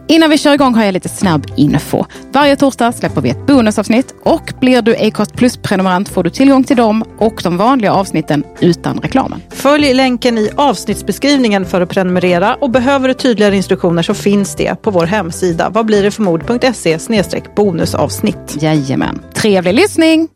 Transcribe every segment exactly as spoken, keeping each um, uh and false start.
Innan vi kör igång har jag lite snabb info. Varje torsdag släpper vi ett bonusavsnitt och blir du Acast Plus-prenumerant får du tillgång till dem och de vanliga avsnitten utan reklamen. Följ länken i avsnittsbeskrivningen för att prenumerera och behöver du tydligare instruktioner så finns det på vår hemsida vad blir det för mod punkt se slash bonusavsnitt. Jajamän. Trevlig lyssning!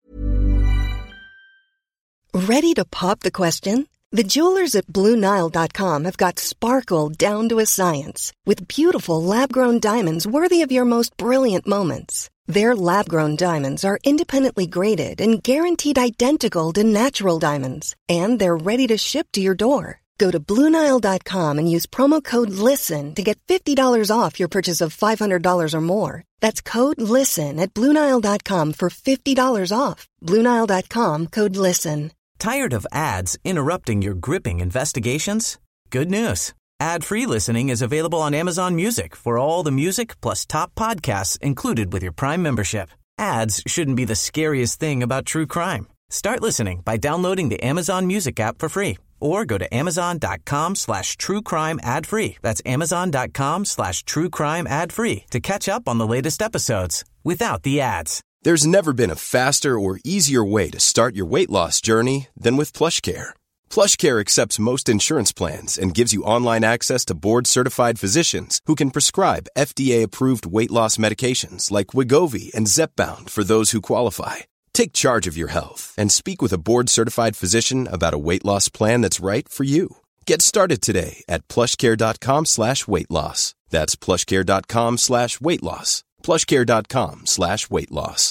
Ready to pop the question? The jewelers at Blue Nile dot com have got sparkle down to a science with beautiful lab-grown diamonds worthy of your most brilliant moments. Their lab-grown diamonds are independently graded and guaranteed identical to natural diamonds, and they're ready to ship to your door. Go to Blue Nile dot com and use promo code LISTEN to get fifty dollars off your purchase of five hundred dollars or more. That's code LISTEN at Blue Nile dot com for fifty dollars off. Blue Nile dot com, code LISTEN. Tired of ads interrupting your gripping investigations? Good news. Ad-free listening is available on Amazon Music for all the music plus top podcasts included with your Prime membership. Ads shouldn't be the scariest thing about true crime. Start listening by downloading the Amazon Music app for free or go to amazon.com slash true crime ad free. That's amazon.com slash true crime ad free to catch up on the latest episodes without the ads. There's never been a faster or easier way to start your weight loss journey than with PlushCare. PlushCare accepts most insurance plans and gives you online access to board-certified physicians who can prescribe F D A-approved weight loss medications like Wegovy and Zepbound for those who qualify. Take charge of your health and speak with a board-certified physician about a weight loss plan that's right for you. Get started today at plushcare.com slash weight loss. That's plushcare.com slash weight loss. plushcare.com slash weight loss.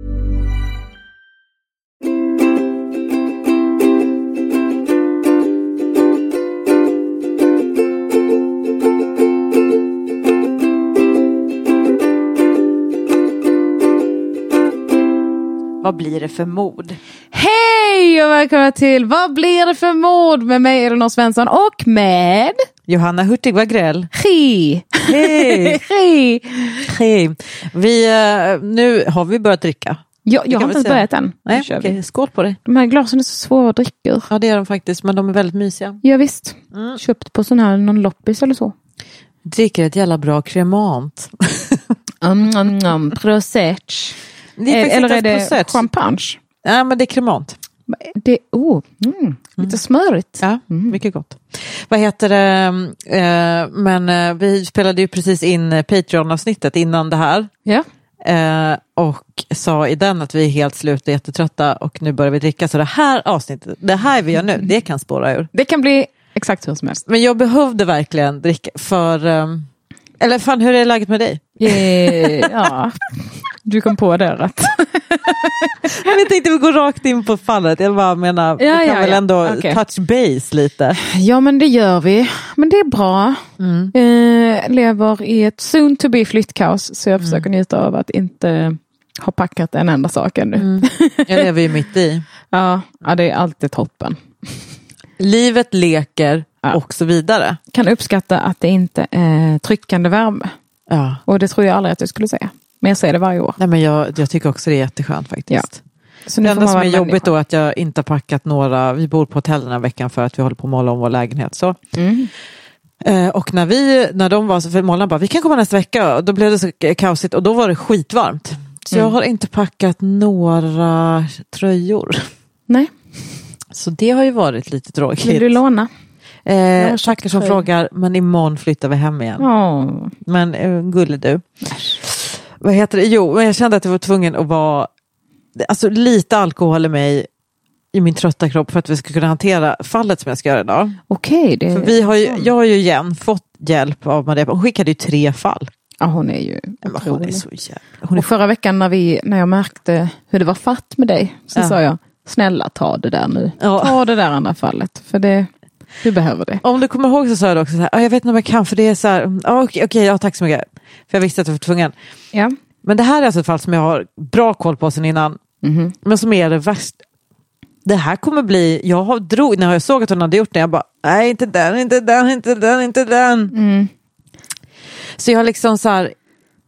Vad blir det för mod? Hej och välkomna till Vad blir det för mod med mig Elinor Svensson och med Johanna Hurtig Wagrell. Hej. Hej. Hej. Hej. Vi, nu har vi börjat dricka. Jag, jag har inte ens börjat än. Nej, okay. Skål på det. De här glasen är så svåra att dricka. Ja, det är de faktiskt, men de är väldigt mysiga. Ja, visst. Mm. Köpt på sån här, någon loppis eller så. Dricker ett jävla bra kremant. um, um, um, Prosecco. Det är eller är det process. champagne? Ja, men det är kremant. Det är oh, mm, lite mm. smörigt. Ja, mm. mycket gott. Vad heter det? Eh, men eh, vi spelade ju precis in Patreon-avsnittet innan det här. Ja. Eh, och sa i den att vi är helt slut och jättetrötta och nu börjar vi dricka. Så det här avsnittet, det här vi gör nu, det kan spåra ur. Det kan bli exakt hur som helst. Men jag behövde verkligen dricka för... Eh, eller fan, hur är läget med dig? Yeah, ja, du kom på det rätt. Jag tänkte vi går rakt in på fallet. Jag bara menar, ja, vi kan ja, väl ja. ändå Okay. touch base lite. Ja, men det gör vi. Men det är bra. Mm. Eh, lever i ett soon to be flyttkaos. Så jag mm. försöker njuta av att inte ha packat en enda sak ännu. Mm. Jag lever ju mitt i. ja, ja, det är alltid toppen. Livet leker ja. Och så vidare. Kan uppskatta att det inte är tryckande värme. Ja. Och det tror jag aldrig att jag skulle säga. Men jag säger det varje år. Nej, men jag, jag tycker också det är jätteskönt faktiskt. Ja. Så det enda som är människa. jobbigt då är att jag inte har packat några... Vi bor på hotell den här veckan för att vi håller på att måla om vår lägenhet. Så. Mm. Eh, och när, vi, när de var så... För målarna bara, vi kan komma nästa vecka. Och då blev det så kaosigt och då var det skitvarmt. Så mm. jag har inte packat några tröjor. Nej. Så det har ju varit lite tråkigt. Vill du låna? Eh, Tackar som frågar, men imorgon flyttar vi hem igen. Oh. Men eh, gulle du. Vad heter det? Jo, men jag kände att jag var tvungen att vara alltså lite alkohol i mig i min trötta kropp för att vi ska kunna hantera fallet som jag ska göra idag. Okej, okay, det för vi har ju, jag har ju igen fått hjälp av Maria. Hon skickade ju tre fall. Ja, hon är ju hon är så jävla. Hon är och förra veckan när, vi, när jag märkte hur det var fatt med dig så ja. sa jag, snälla ta det där nu. Ja. Ta det där andra fallet, för det, du behöver det. Om du kommer ihåg så sa jag också så här, jag vet inte om jag kan för det är så här, okej, okay, okay, ja tack så mycket. För jag visste att jag var tvungen. Ja. Men det här är alltså ett fall som jag har bra koll på sen innan. Mm-hmm. Men som är det värsta. Det här kommer bli, jag har drog, när jag såg att hon hade gjort det, jag bara, nej inte den, inte den, inte den, inte den. Mm. Så jag har liksom så här,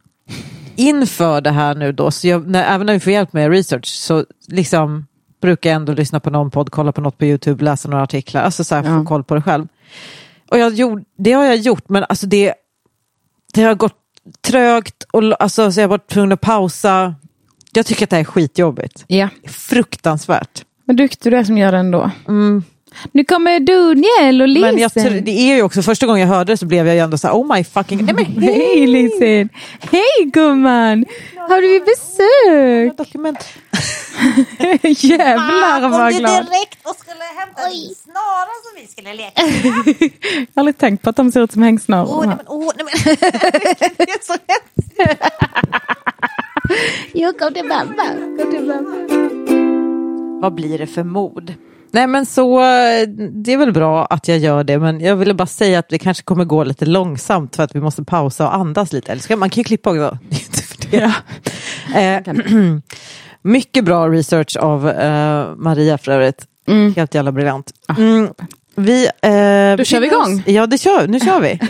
inför det här nu då, så jag, när, även när vi får hjälp med research så liksom brukar jag ändå lyssna på någon podd, kolla på något på YouTube, läsa några artiklar, alltså så här, få ja. koll på det själv. Och jag gjorde, det har jag gjort, men alltså det det har gått trögt och alltså, så jag har varit tvungen att pausa. Jag tycker att det här är skitjobbigt. Ja. Fruktansvärt. Men duktig du är som gör det ändå. Mm. Nu kommer Daniel och Lisen. Men jag tror, det är ju också, första gången jag hörde det så blev jag ju ändå så här, oh my fucking... Nej, men hej Lisen! Hej gumman! Har du besök? Dokument. Jävlar vad glad. direkt och skulle hämta en snara som vi skulle leka. Jag har aldrig tänkt på att de ser ut som hängsnaror. Åh, nej men, åh, nej men. Det är så hemskt. Jo, kom till mamma. Kom till mamma. Vad blir det för mod? Nej men så, det är väl bra att jag gör det, men jag ville bara säga att det kanske kommer gå lite långsamt för att vi måste pausa och andas lite. Eller ska man kan ju klippa också. Ja. eh, mycket bra research av eh, Maria för övrigt. Mm. Helt jävla briljant. Mm. Vi, eh, Då kör vi igång. Ja, det kör, nu kör vi.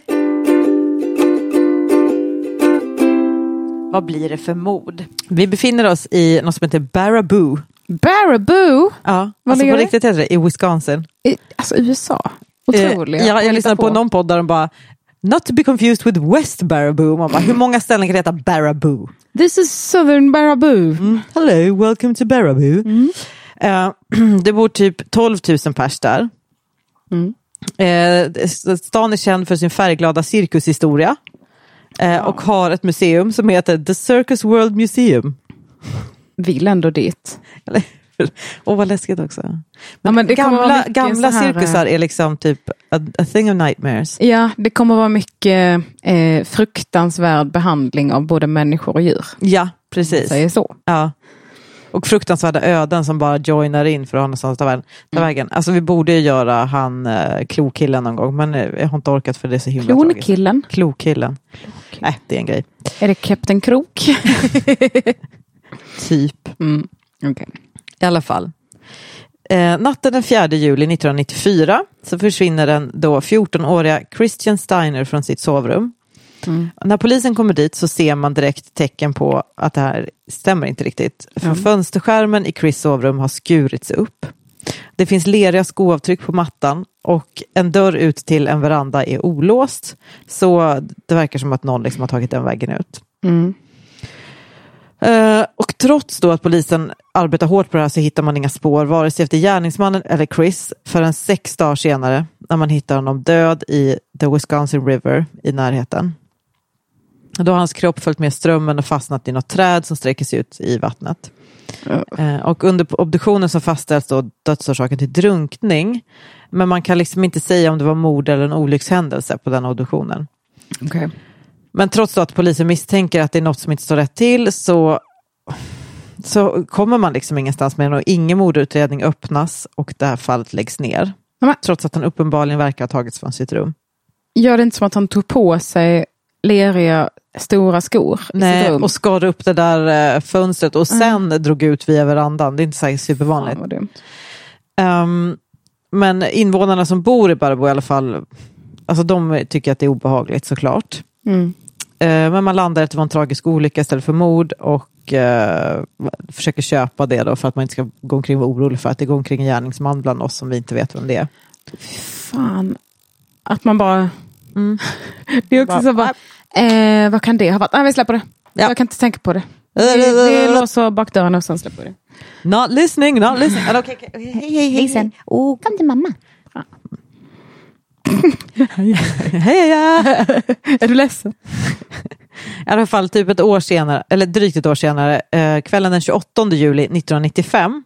Vad blir det för mod? Vi befinner oss i något som heter Baraboo. Baraboo? Ja, vad alltså på det? riktigt heter det i Wisconsin. I, alltså U S A. Otroliga. Eh, ja, jag lyssnade på. på någon podd där de bara not to be confused with West Baraboo. Man bara, hur många ställen kan det heta Baraboo? This is Southern Baraboo. Mm. Hello, welcome to Baraboo. Mm. Uh, det bor typ tolv tusen pers där. Mm. Uh, stan är känd för sin färgglada cirkushistoria. Uh, ja. Och har ett museum som heter The Circus World Museum. Vill ändå dit. Åh, oh, vad läskigt också. Men, ja, men det gamla gamla cirkusar är liksom typ a, a thing of nightmares. Ja, det kommer vara mycket eh, fruktansvärd behandling av både människor och djur. Ja, precis. Säger så. Ja. Och fruktansvärda öden som bara joinar in för att ha någonstans ta vägen. Ta vägen. Mm. Alltså vi borde ju göra han eh, klokillen någon gång, men jag har inte orkat för det är så himla tragiskt. Klonkillen? Klokillen. Nej, äh, det är en grej. Är det Kapten Krok? Typ. Mm. Okay. I alla fall. Eh, natten den fjärde juli nittonhundranittiofyra så försvinner den då fjortonåriga Christian Steiner från sitt sovrum. Mm. När polisen kommer dit så ser man direkt tecken på att det här stämmer inte riktigt. Mm. För fönsterskärmen i Chris sovrum har skurits upp. Det finns leriga skoavtryck på mattan och en dörr ut till en veranda är olåst. Så det verkar som att någon liksom har tagit den vägen ut. Mm. Uh, och trots då att polisen arbetar hårt på det här så hittar man inga spår vare sig efter gärningsmannen eller Chris förrän sex dagar senare när man hittar honom död i the Wisconsin River i närheten. Då har hans kropp följt med strömmen och fastnat i något träd som sträcker sig ut i vattnet. Uh. Uh, och under obduktionen så fastställs då dödsorsaken till drunkning, men man kan liksom inte säga om det var mord eller en olyckshändelse på den obduktionen. Okej. Okay. Men trots då att polisen misstänker att det är något som inte står rätt till så, så kommer man liksom ingenstans med och ingen mordutredning öppnas och det här fallet läggs ner. Mm. Trots att han uppenbarligen verkar ha tagits från sitt rum. Gör det inte som att han tog på sig leriga stora skor i Nej, sitt rum? Och skar upp det där äh, fönstret och sen mm. drog ut via verandan. Det är inte så supervanligt. Um, men invånarna som bor i Baraboo i alla fall, alltså de tycker att det är obehagligt såklart. Mm. Uh, men man landar efter en tragisk olycka istället för mord och uh, försöker köpa det då för att man inte ska gå omkring och vara orolig för att det går omkring en gärningsman bland oss som vi inte vet vem det är. Fan. Att man bara... Mm. Det är också bara, så bara... Eh, vad kan det ha varit? Nej, vi släpper det. Ja. Jag kan inte tänka på det. Det, det låser bakdörren och sen släpper det. Not listening, not listening. Okay, okay. Hej, hej, hej. Hej sen. Oh, kom till mamma. Ja. Hej, ja. Är du ledsen? I alla fall typ ett år senare, eller drygt ett år senare, eh, kvällen den tjugoåttonde juli nittonhundranittiofem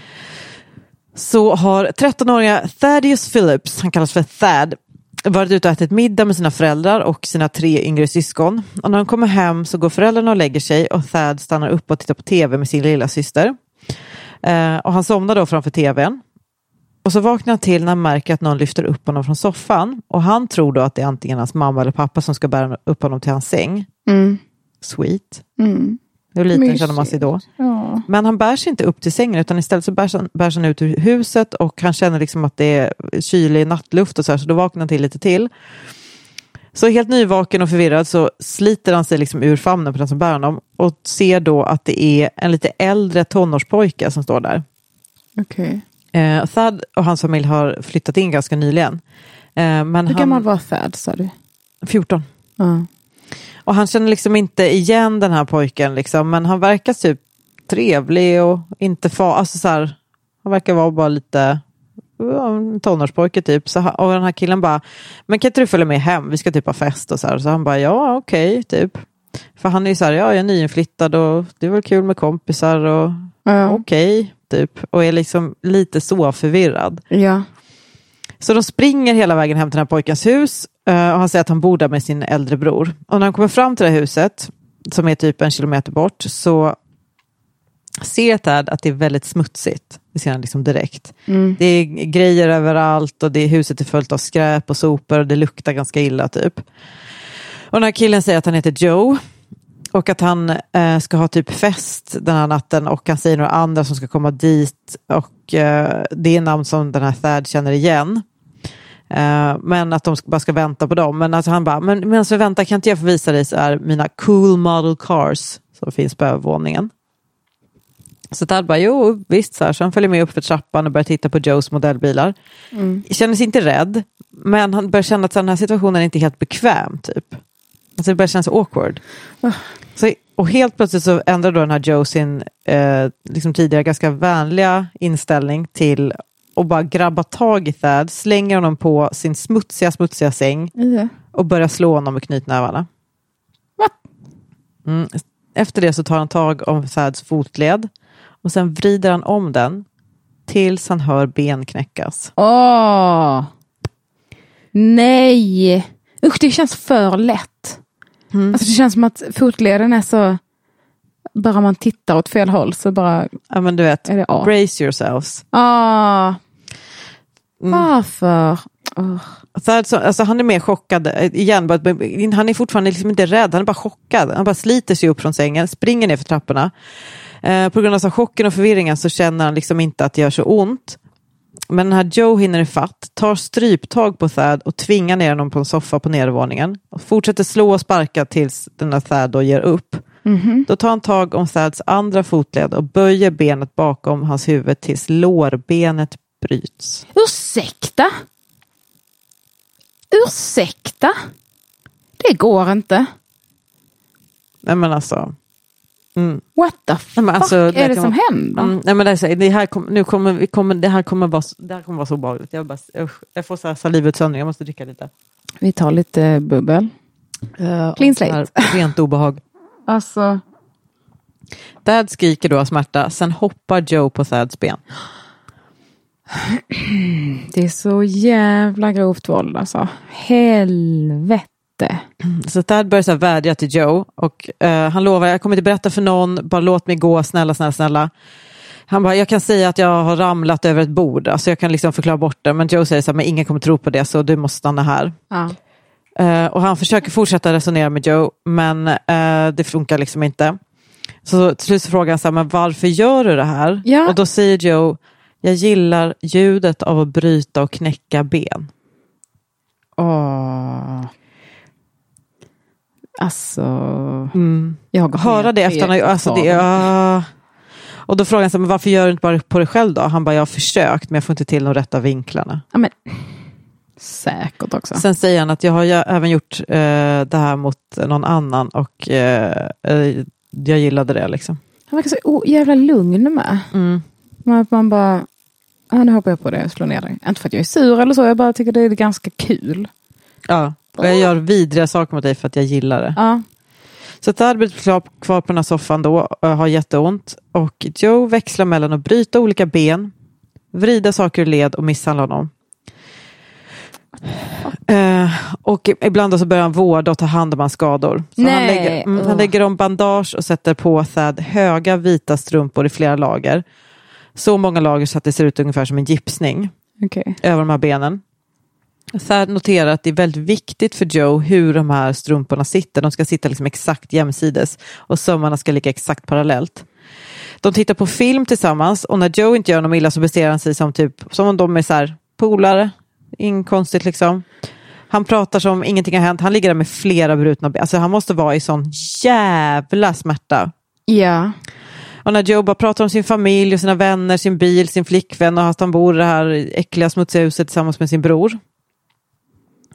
så har trettonåriga Thaddeus Phillips, han kallas för Thad, varit ute och ätit middag med sina föräldrar och sina tre yngre syskon. Och när de kommer hem så går föräldrarna och lägger sig och Thad stannar upp och tittar på tv med sin lilla syster. Eh, och han somnar då framför tvn. Och så vaknar han till när han märker att någon lyfter upp honom från soffan. Och han tror då att det är antingen hans mamma eller pappa som ska bära upp honom till hans säng. Mm. Sweet. Mm. Hur liten Mysigt. Känner man sig då? Ja. Men han bär sig inte upp till sängen utan istället så bärs han, bärs han ut ur huset och han känner liksom att det är kylig nattluft och så här, så då vaknar han till lite till. Så helt nyvaken och förvirrad så sliter han sig liksom ur famnen på den som bär honom och ser då att det är en lite äldre tonårspojke som står där. Okej. Okay. Eh, Thad och hans familj har flyttat in ganska nyligen. Eh, men Hur han... gammal var Thad, sa du? fjorton. Mm. Och han känner liksom inte igen den här pojken liksom, men han verkar typ trevlig och inte fa- alltså så här, han verkar vara bara lite en tonårspojke typ. Så, och den här killen bara, men kan inte du följa med hem? Vi ska typ ha fest och så här. Så han bara, ja okej okay, typ. För han är ju så här, ja jag är nyinflyttad och det är väl kul med kompisar och ja. okej okay, typ. Och är liksom lite så förvirrad. Ja. Så de springer hela vägen hem till den här pojkens hus och han säger att han bor där med sin äldre bror. Och när han kommer fram till det här huset, som är typ en kilometer bort, så ser Tad att det är väldigt smutsigt. Det ser han liksom direkt. Mm. Det är grejer överallt och det huset är fullt av skräp och sopor och det luktar ganska illa typ. Och den här killen säger att han heter Joe och att han eh, ska ha typ fest den här natten och han säger några andra som ska komma dit och eh, det är namn som den här Thad känner igen. Uh, men att de bara ska vänta på dem. Men alltså han bara, men medan vi väntar kan inte jag få visa dig så är mina cool model cars som finns på övervåningen. Så Tad bara, jo visst så här. Så han följer med upp för trappan och börjar titta på Joes modellbilar. Mm. Känner sig inte rädd, men han börjar känna att den här situationen är inte helt bekväm typ. Alltså det börjar kännas awkward. Uh. Så, och helt plötsligt så ändrar då den här Joe sin eh, liksom tidigare ganska vänliga inställning till och bara grabbar tag i Thad, slänger honom på sin smutsiga, smutsiga säng mm. och börjar slå honom med knytnävarna. What? Mm. Efter det så tar han tag om Thads fotled och sen vrider han om den tills han hör ben knäckas. Åh! Nej! Usch, det känns för lätt. Mm. Alltså det känns som att fotleden är så... Bara man tittar åt fel håll så bara... Ja men du vet, är det brace yourselves. Ah. Mm. Varför? Oh. Så alltså, alltså, han är mer chockad igen. Han är fortfarande liksom inte rädd, han är bara chockad. Han bara sliter sig upp från sängen, springer ner för trapporna. Eh, på grund av så chocken och förvirringen så känner han liksom inte att det gör så ont. Men den här Joe hinner i fatt, tar stryptag på Thad och tvingar ner honom på en soffa på nedervåningen. Och fortsätter slå och sparka tills den här Thad då ger upp. Mm-hmm. Då tar han tag om Thads andra fotled och böjer benet bakom hans huvud tills lårbenet bryts. Ursäkta? Ursäkta? Det går inte. Nej men alltså... Mm. What the fuck nej, alltså, är det kan som vara, händer? Mm, nej men det, är, det här kom, nu kommer vi kommer det här kommer vara det här kommer vara så obehagligt. Jag bara jag får så här salivutsöndring, jag måste dricka lite. Vi tar lite bubbel. Uh, Clean slate. Rent obehag. Alltså Thad skriker då av smärta, sen hoppar Joe på Thads ben. Det är så jävla grovt våld alltså. Helvete. Så Thad börjar så här vädja till Joe och uh, han lovar, jag kommer inte berätta för någon, bara låt mig gå, snälla, snälla, snälla. Han bara, jag kan säga att jag har ramlat över ett bord, alltså jag kan liksom förklara bort det, men Joe säger så här, men ingen kommer tro på det så du måste stanna här. Ja. Uh, och han försöker fortsätta resonera med Joe, men uh, det funkar liksom inte. Så till slut frågar han så här, men varför gör du det här? Ja. Och då säger Joe, jag gillar ljudet av att bryta och knäcka ben. Åh. Alltså. Mm. Jag höra det efter han, alltså det, ja. Och då frågar han så här, men varför gör du inte bara på dig själv då? Han bara, jag har försökt men jag får inte till de rätta vinklarna. Ja, men säkert också. Sen säger han att jag har jag även gjort uh, det här mot någon annan och uh, uh, jag gillade det liksom. Han verkar så oh, jävla lugn med. Mm. Man, man bara, ah, nu hoppar jag på det och slår ner dig. Inte för att jag är sur eller så, jag bara tycker det är ganska kul. Ja, och jag gör vidriga saker mot dig för att jag gillar det. Ja. Så Thad blir kvar, kvar på den här soffan då och har jätteont. Och Joe växlar mellan att bryta olika ben, vrida saker ur led och misshandla honom. Uh, och ibland då så börjar han vårda och ta hand om hans skador. Så Nej. Han, lägger, mm, han lägger om bandage och sätter på Thad höga vita strumpor i flera lager. Så många lager så att det ser ut ungefär som en gipsning okay. över de här benen. Thad noterar att det är väldigt viktigt för Joe hur de här strumporna sitter. De ska sitta liksom exakt jämsides och sömmarna ska ligga exakt parallellt. De tittar på film tillsammans och när Joe inte gör något illa så beter han sig som typ som om de är så här polare. Inget konstigt liksom. Han pratar som ingenting har hänt. Han ligger där med flera brutna ben. Alltså han måste vara i sån jävla smärta. Ja. Och när Joe bara pratar om sin familj och sina vänner, sin bil, sin flickvän och att han bor i det här äckliga smutsiga huset tillsammans med sin bror.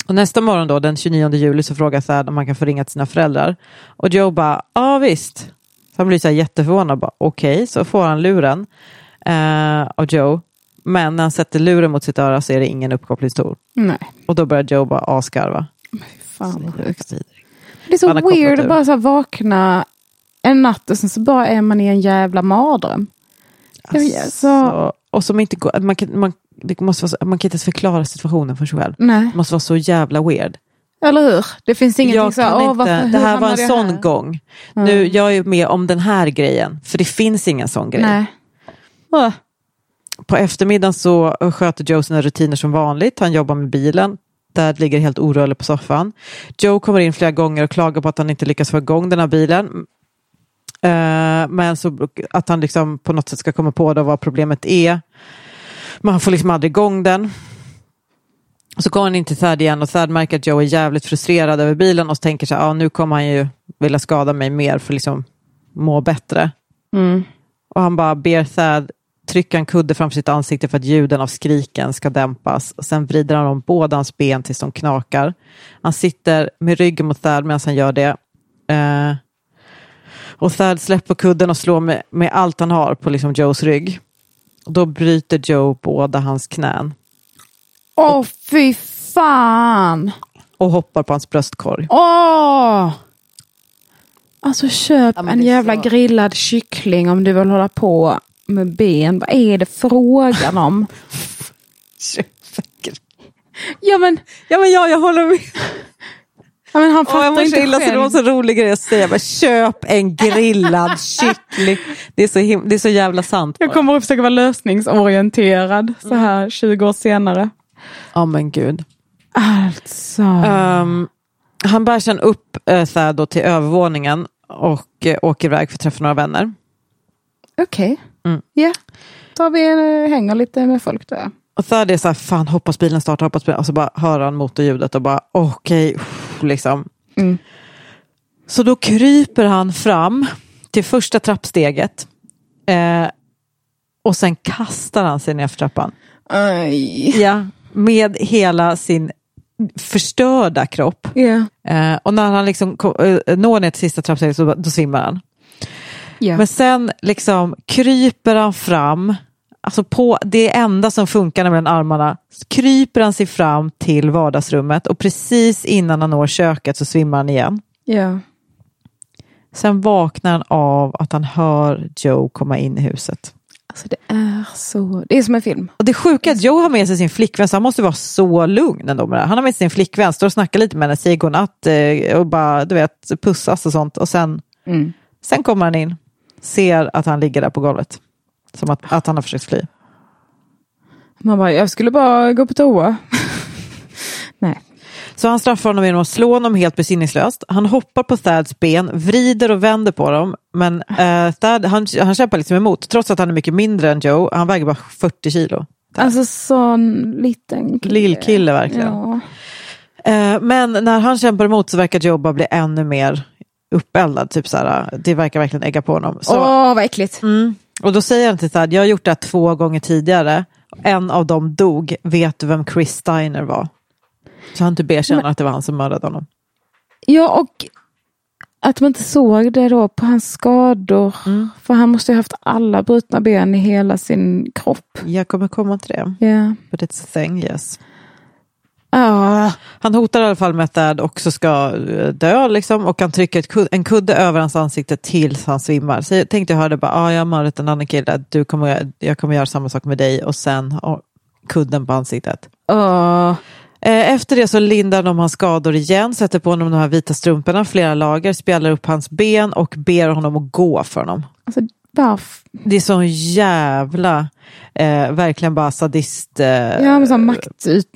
Och nästa morgon då, den tjugonionde juli, så frågar Thad om man kan få ringa till sina föräldrar. Och Joe bara, ja visst. Så han blir så här jätteförvånad. Okej, okay. Så får han luren eh, av Joe. Men när han sätter luren mot sitt öra så är det ingen uppkopplingstor. Nej. Och då börjar Joe bara askarva. Fan vad sjukt. Det är så weird att bara så här vakna en natt och sen så bara är man i en jävla mardröm. Alltså, så... Och som inte går, man kan, man, det måste vara, man kan inte ens förklara situationen för sig själv. Nej. Det måste vara så jävla weird. Eller hur? Det finns ingenting jag så här, inte, åh, varför, det här var en sån här? gång. Mm. Nu, jag är med om den här grejen. För det finns ingen sån grej. Nej. Oh. På eftermiddagen så sköter Joe sina rutiner som vanligt. Han jobbar med bilen. Där ligger helt orörlig på soffan. Joe kommer in flera gånger och klagar på att han inte lyckas få igång den här bilen. Uh, men så att han liksom på något sätt ska komma på då vad problemet är. Men han får liksom aldrig igång den. Så kommer han in till Thad igen och Thad märker att Joe är jävligt frustrerad över bilen och så tänker sig, ja ah, nu kommer han ju vilja skada mig mer för liksom må bättre. Mm. Och han bara ber Thad trycka en kudde framför sitt ansikte för att ljuden av skriken ska dämpas. Och sen vrider han om båda hans ben tills de knakar. Han sitter med ryggen mot Thad medan han gör det. Uh, och Thad släpper kudden och slår med, med allt han har på liksom Joes rygg. Och då bryter Joe båda hans knän. Åh, oh, fy fan! Och hoppar på hans bröstkorg. Åh! Oh! Alltså köp ja, en jävla så... grillad kyckling om du vill hålla på med ben. Vad är det frågan om? ja, men... Ja, men ja, jag håller med. Ja, men han fattar oh, jag inte illa, själv. Så det var så rolig grej att säga. Men köp en grillad kyckling. Det är så, him- det är så jävla sant. Jag kommer att försöka vara lösningsorienterad så här tjugo år senare. Ja, oh, men gud. Alltså. Um, han bär sen upp uh, Thad då till övervåningen och uh, åker iväg för att träffa några vänner. Okej. Okay. Mm. Ja. Tar vi en, hänger lite med folk där. Och Thad är så här, fan hoppas bilen startar, hoppas bilen. Och så bara hör han motorljudet och bara okej, okay, liksom. Mm. Så då kryper han fram till första trappsteget. Eh, och sen kastar han sig ner för trappan. Aj. Ja, med hela sin förstörda kropp. Yeah. Eh, och när han liksom kom, eh, når ner till sista trappsteget så då svimmar han. Yeah. Men sen liksom kryper han fram. Alltså på det enda som funkar med armarna kryper han sig fram till vardagsrummet och precis innan han når köket så svimmar han igen. Yeah. Sen vaknar han av att han hör Joe komma in i huset. Alltså det är så... Det är som en film. Och det sjuka är att Joe har med sig sin flickvän så han måste vara så lugn ändå med det. Han har med sig sin flickvän, står och snackar lite med henne, säger godnatt och bara, du vet, pussas och sånt. Och sen, mm. sen kommer han in, ser att han ligger där på golvet. Som att, att han har försökt fly. Man bara, jag skulle bara gå på toa. Nej. Så han straffar honom genom att slå honom helt besinningslöst. Han hoppar på Thads ben, vrider och vänder på dem. Men uh, Thad, han, han kämpar liksom emot. Trots att han är mycket mindre än Joe. Han väger bara fyrtio kilo. Thad. Alltså sån liten kille. Lillkille verkligen. Ja. Uh, men när han kämpar emot så verkar Joe bara bli ännu mer uppeldad. Typ såhär, det verkar verkligen ägga på honom. Åh, oh, vad äckligt. Mm. Och då säger han till Thad, jag har gjort det här två gånger tidigare. En av dem dog. Vet du vem Chris Steiner var? Så han typ erkänner men, att det var han som mördade honom. Ja, och att man inte såg det då på hans skador. Mm. För han måste ju haft alla brutna ben i hela sin kropp. Jag kommer komma till det. Yeah. But it's a thing, yes. Uh. Han hotar i alla fall med att Thad också ska dö liksom. Och han trycker ett kud- en kudde över hans ansikte tills han svimmar. Så jag tänkte jag hörde bara, ah, jag har mördat en annan kille. Du kommer, jag kommer göra samma sak med dig. Och sen oh, kudden på ansiktet. Uh. Efter det så lindar de hans skador igen, sätter på honom de här vita strumporna, flera lager, spjällar upp hans ben och ber honom att gå för honom. Alltså, varf- det är så jävla, eh, verkligen bara sadist. Eh, ja, men så makt ut,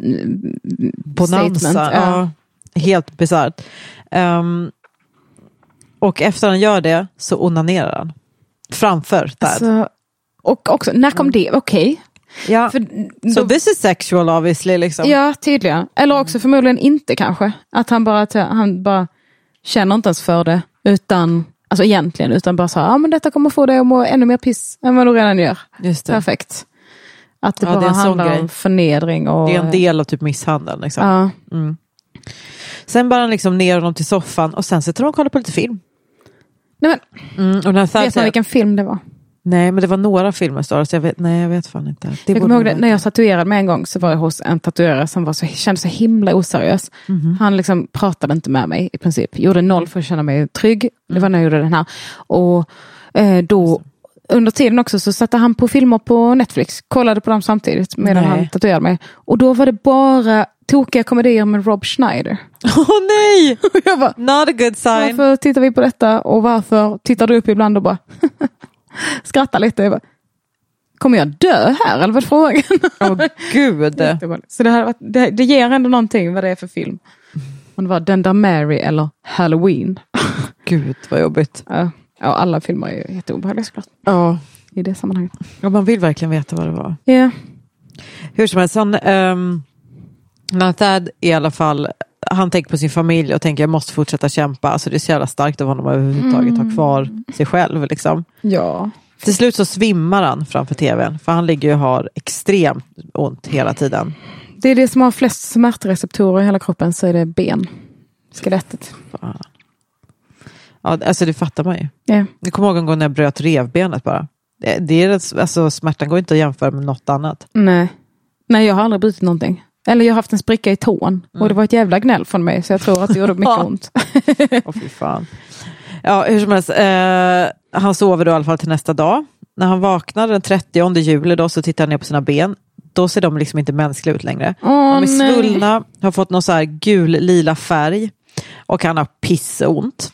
bonanza. Ja. Ja, helt bisarrt. Um, och efter han gör det så onanerar han. Framför Thad. Alltså, och också, när kom det? Okej. Okay. Ja, för, so då, this is sexual obviously liksom. Ja, tydligen. Eller också förmodligen inte kanske. Att han bara, han bara känner inte ens för det. Utan, alltså egentligen, utan bara så ja ah, men detta kommer få dig att må ännu mer piss än vad du redan gör. Just det. Perfekt. Att det ja, bara det handlar om förnedring. Och, det är en del av typ misshandel liksom. Ja. Mm. Sen bara han liksom ner honom till soffan och sen sitter de och kollar på lite film. Nej, men, Mm, och den här vet man vilken film det var? Nej, men det var några filmer så jag vet, nej, jag vet fan inte. Det Jag borde kommer ihåg det, vara- när jag tatuerade mig en gång så var jag hos en tatuerare som var så, kände så himla oseriös. Mhm. Han liksom pratade inte med mig i princip. Gjorde noll för att känna mig trygg. Det var när jag gjorde den här. Och eh, då under tiden också så satte han på filmer på Netflix. Kollade på dem samtidigt medan Nej. han tatuerade mig. Och då var det bara tokiga komedier med Rob Schneider. Åh nej! Och jag bara, Not a good sign. varför tittar vi på detta? Och varför tittar du upp ibland och bara skrattar lite? Jag bara, kommer jag dö här? Eller vad är frågan? Åh gud. Så det, här, var- det, det ger ändå någonting vad det är för film. Om det var Den där Mary eller Halloween. Gud vad jobbigt. Ja, ja, alla filmer är ju jätteobehagliga såklart. Ja. I det sammanhanget. Ja, man vill verkligen veta vad det var. Ja. Hur som helst, han, um, Nathad i alla fall, han tänker på sin familj och tänker jag måste fortsätta kämpa. Alltså det är så jävla starkt av honom att överhuvudtaget ha kvar sig själv. Liksom. Ja. Till slut så svimmar han framför tvn. För han ligger ju och har extremt ont hela tiden. Det är det som har flest smärtreceptorer i hela kroppen, så är det ben. Skelettet. Fan. Ja, alltså det fattar man ju. Ja. Jag kommer ihåg en gång när jag bröt revbenet bara. Det, det är, alltså, smärtan går inte att jämföra med något annat. Nej. Nej, jag har aldrig brutit någonting. Eller jag har haft en spricka i tån. Och det var ett jävla gnäll från mig. Så jag tror att det gjorde mycket Ja. ont. Åh fy fan. Ja, hur som helst. Eh, han sover då i alla fall till nästa dag. När han vaknar den trettionde juli då, så tittar han ner på sina ben. Då ser de liksom inte mänskliga ut längre. Åh, de är nej. svullna, har fått någon så här gul-lila färg. Och han har pissont.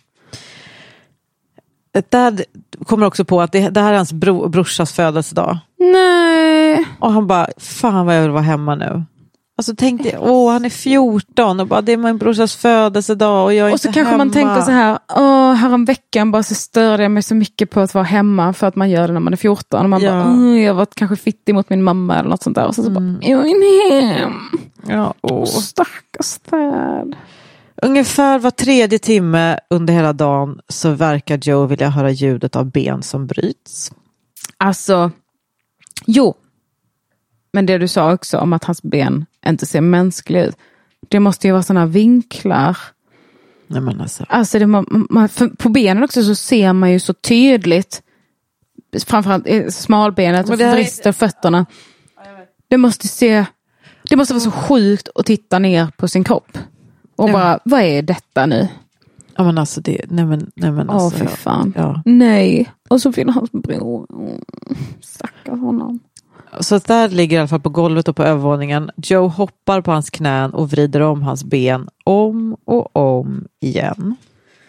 Där kommer också på att det, det här är hans bro, brorsas födelsedag. Nej. Och han bara, fan vad jag vill vara hemma nu. Alltså tänkte, åh han är fjorton och bara, det är min brorsas födelsedag och jag är Och så inte kanske hemma. man tänker så här, åh, häromveckan bara så störde jag mig så mycket på att vara hemma för att man gör det när man är fjorton. Och man Ja. bara, åh, jag var kanske fittig mot min mamma eller något sånt där. Och så, så Mm. bara, jag är hem. Ja, åh. Stackars Thad. Ungefär var tredje timme under hela dagen så verkar Joe vilja höra ljudet av ben som bryts. Alltså, jo. Men det du sa också om att hans ben inte ser mänskliga ut. Det måste ju vara sådana vinklar. Nej, men alltså. Alltså det, man, man, för på benen också så ser man ju så tydligt. Framförallt eh, smalbenet och Men det här är- vrister fötterna. Det måste se. Det måste vara så sjukt att titta ner på sin kropp. Och Ja. bara, vad är detta nu? Ja men alltså det, nej men, nej men Åh, alltså. för ja. fan. Ja. Nej. Och så vill hans bror. Mm. Stackars honom. Så där ligger i alla fall på golvet och på övervåningen. Joe hoppar på hans knän och vrider om hans ben om och om igen.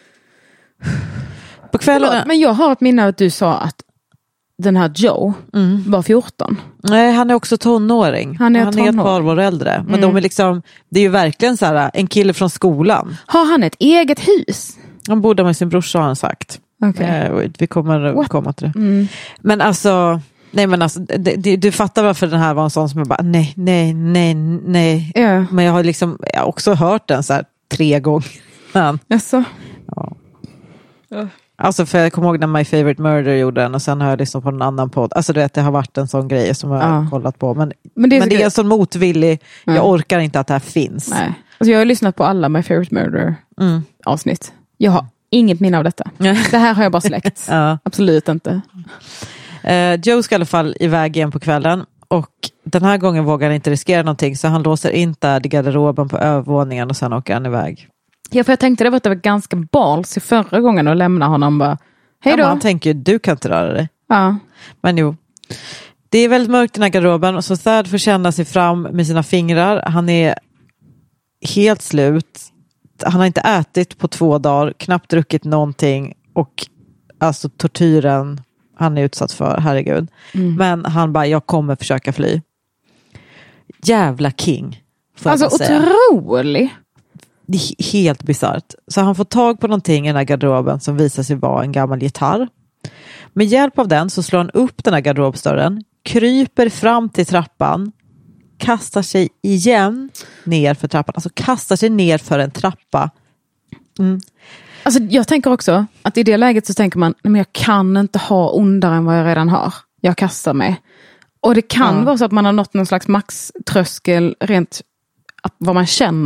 På kvällen... Förlåt, men jag har ett minne av att du sa att den här Joe Mm. var fjorton. Nej, han är också tonåring. Han är han är ett tonåring. par år äldre. Men Mm. de är liksom, det är ju verkligen så här, en kille från skolan. Har han ett eget hus? Han bodde med sin brorsa har han sagt. Okej. Eh, vi kommer What? komma till det. Mm. Men alltså, nej men alltså, det, det, du fattar varför den här var en sån som jag bara, nej, nej, nej, nej. Ja, Men jag har liksom, jag har också hört den så här tre gånger. Men, alltså. ja. Alltså för jag kommer ihåg när My Favorite Murder gjorde den och sen har jag lyssnat på en annan podd. Alltså du vet, det har varit en sån grej som jag har Ja. kollat på. Men, Men det är, men så det är en grej- sån motvillig, Ja. jag orkar inte att det här finns. Nej. Alltså jag har lyssnat på alla My Favorite Murder Mm. avsnitt. Jag har inget minne av detta. Det här har jag bara släckt. Ja. Absolut inte. Eh, Joe ska i alla fall iväg igen på kvällen och den här gången vågar han inte riskera någonting så han låser in där i garderoben på övervåningen och sen åker han iväg. Ja, för jag tänkte det var att det var ganska bals i förra gången att lämna honom bara, hej Ja, då. men han tänker ju, du kan inte röra dig. Ja. Men jo. Det är väldigt mörkt i den här garderoben och så Thad får känna sig fram med sina fingrar. Han är helt slut. Han har inte ätit på två dagar, knappt druckit någonting och alltså tortyren han är utsatt för, herregud. Mm. Men han bara, jag kommer försöka fly. Jävla king. Får jag Alltså bara säga. otrolig. Det är helt bizarrt. Så han får tag på någonting i den här garderoben som visar sig vara en gammal gitarr. Med hjälp av den så slår han upp den här garderobsdörren, kryper fram till trappan, kastar sig igen ner för trappan. Alltså kastar sig ner för en trappa. Mm. Alltså jag tänker också att i det läget så tänker man, nej men jag kan inte ha ondare än vad jag redan har. Jag kastar mig. Och det kan Ja. vara så att man har nått någon slags maxtröskel rent vad man känner.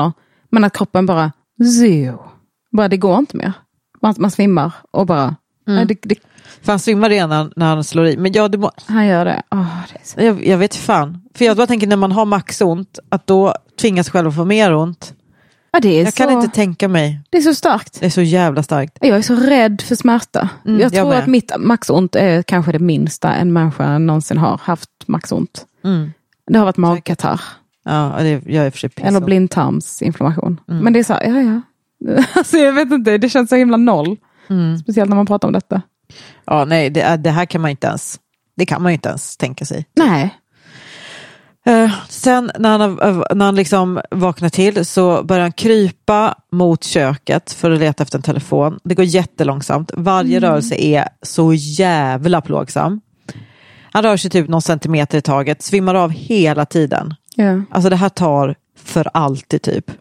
Men att kroppen bara, zoo. Bara det går inte mer. Man, man svimmar och bara... Mm. Nej, det, det, För han svimmar redan när han slår i. Men ja, det må... han gör det. Oh, det är så... jag, jag vet fan. För jag bara tänker när man har maxont, att då tvingas själv att få mer ont. Ja, det är Jag så... kan inte tänka mig. Det är så starkt. Det är så jävla starkt. Jag är så rädd för smärta. Mm, jag tror jag att mitt maxont är kanske det minsta en människa någonsin har haft maxont. Mm. Det har varit magkatarr. Ja, det jag är för sig piss. Eller blindtarmsinflammation. Mm. Men det är så här, ja ja. Alltså jag vet inte, det känns så himla noll. Mm. Speciellt när man pratar om detta. Ja, nej, det, det här kan man inte ens. Det kan man ju inte ens tänka sig. Nej. Uh, sen när han, uh, när han liksom vaknar till så börjar han krypa mot köket för att leta efter en telefon. Det går jättelångsamt. Varje mm. rörelse är så jävla plågsam. Han rör sig typ någon centimeter i taget. Svimmar av hela tiden. Ja. Alltså det här tar för alltid typ.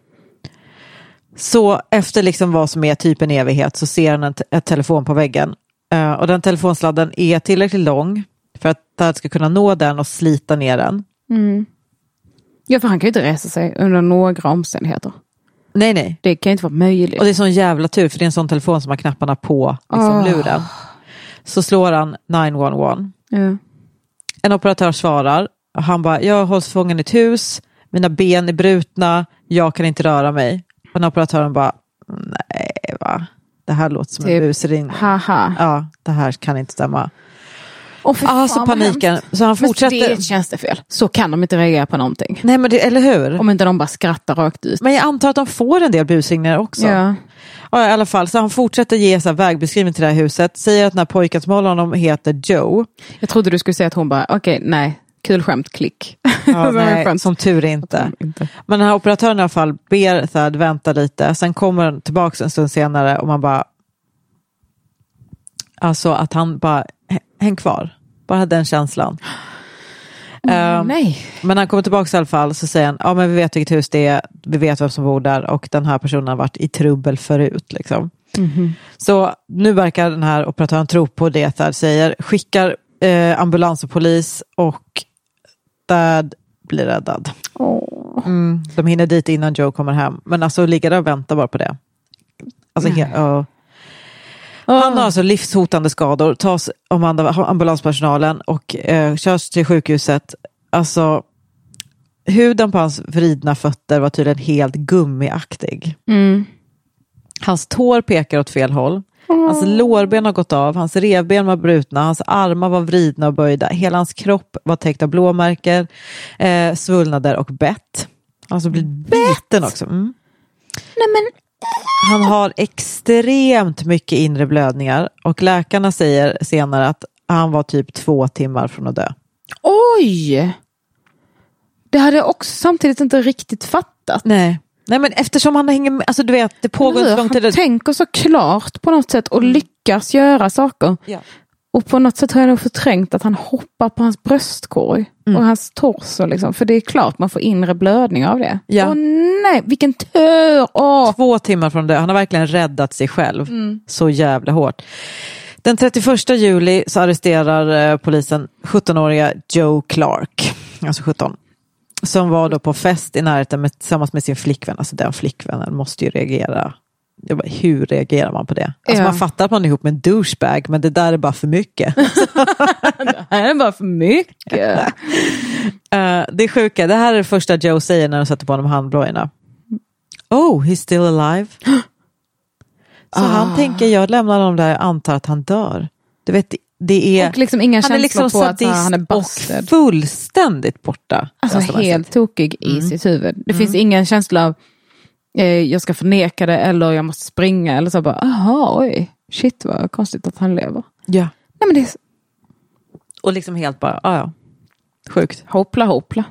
Så efter liksom vad som är typ en evighet så ser han en, t- en telefon på väggen. Uh, och den telefonsladden är tillräckligt lång för att han ska kunna nå den och slita ner den. Mm. Ja, för han kan ju inte resa sig under några omständigheter. Nej, nej. Det kan ju inte vara möjligt. Och det är sån jävla tur för det är en sån telefon som har knapparna på liksom oh. luren. Så slår han nio ett ett. Ja. En operatör svarar. Och han bara, jag hålls fången i ett hus. Mina ben är brutna. Jag kan inte röra mig. Och den operatören bara, nej va? Det här låter som typ en busring. Haha. Ja, det här kan inte stämma. Och för Alltså fan, paniken. Så han fortsätter. Men det känns det fel. Så kan de inte reagera på någonting. Nej, men det, eller hur? Om inte de bara skrattar rakt ut. Men jag antar att de får en del busringningar också. Ja. Ja, i alla fall. Så han fortsätter ge så här vägbeskrivning till det här huset. Säger att den här pojken som håller honom heter Joe. Jag trodde du skulle säga att hon bara, okej, okay, nej. Kul skämt, klick. Ja, nej, som tur inte. inte. Men den här operatören i alla fall ber Thad vänta lite. Sen kommer han tillbaka en stund senare och man bara... Alltså att han bara... Häng kvar. Bara den känslan. Mm, um, nej. Men när han kommer tillbaka i alla fall så säger han, ja men vi vet vilket hus det är. Vi vet vem som bor där. Och den här personen har varit i trubbel förut. Liksom. Mm-hmm. Så nu verkar den här operatören tro på det Thad säger. Skickar eh, ambulans och polis och Thad blir räddad. Oh. Mm, de hinner dit innan Joe kommer hem. Men alltså ligger där och väntar bara på det. Alltså, he- uh. Han har alltså livshotande skador. Tas om ambulanspersonalen och uh, körs till sjukhuset. Alltså huden på hans vridna fötter var tydligen helt gummiaktig. Mm. Hans tår pekar åt fel håll. Hans lårben har gått av, hans revben var brutna, hans armar var vridna och böjda. Hela hans kropp var täckt av blåmärken, eh, svullnader och bett. Alltså blivit beten också. Mm. Nej, men... Han har extremt mycket inre blödningar och läkarna säger senare att han var typ två timmar från att dö. Oj! Det hade jag också samtidigt inte riktigt fattat. Nej. Nej, men eftersom han hänger med, alltså du vet, det pågår så lång tid. Han tänker så klart på något sätt och mm. lyckas göra saker. Ja. Och på något sätt har jag nog förträngt att han hoppar på hans bröstkorg mm. och hans torso liksom. För det är klart man får inre blödning av det. Ja. Åh nej, vilken tur! Åh. Två timmar från det. Han har verkligen räddat sig själv. Mm. Så jävla hårt. Den trettioförsta juli så arresterar eh, polisen sjuttonåriga Joe Clark. Alltså sjutton. Som var då på fest i närheten med, tillsammans med sin flickvän. Alltså den flickvännen måste ju reagera. Jag bara, hur reagerar man på det? Alltså ja. Man fattar att man är ihop med en douchebag, men det där är bara för mycket. Det här är bara för mycket. uh, det är sjuka. Det här är det första Joe säger när de sätter på honom handblojorna. Oh, he's still alive. Så ah. han tänker, jag lämnar honom där, jag antar att han dör. Du vet, det är... Och liksom inga han är liksom på att han är busted. Och fullständigt borta. Alltså helt tokig i mm. sitt huvud. Det mm. finns ingen känsla av eh, jag ska förneka det eller jag måste springa eller så bara, aha, oj, shit vad konstigt att han lever. Ja. Nej, men det är... Och liksom helt bara, ah, ja, sjukt. Hoppla, hoppla.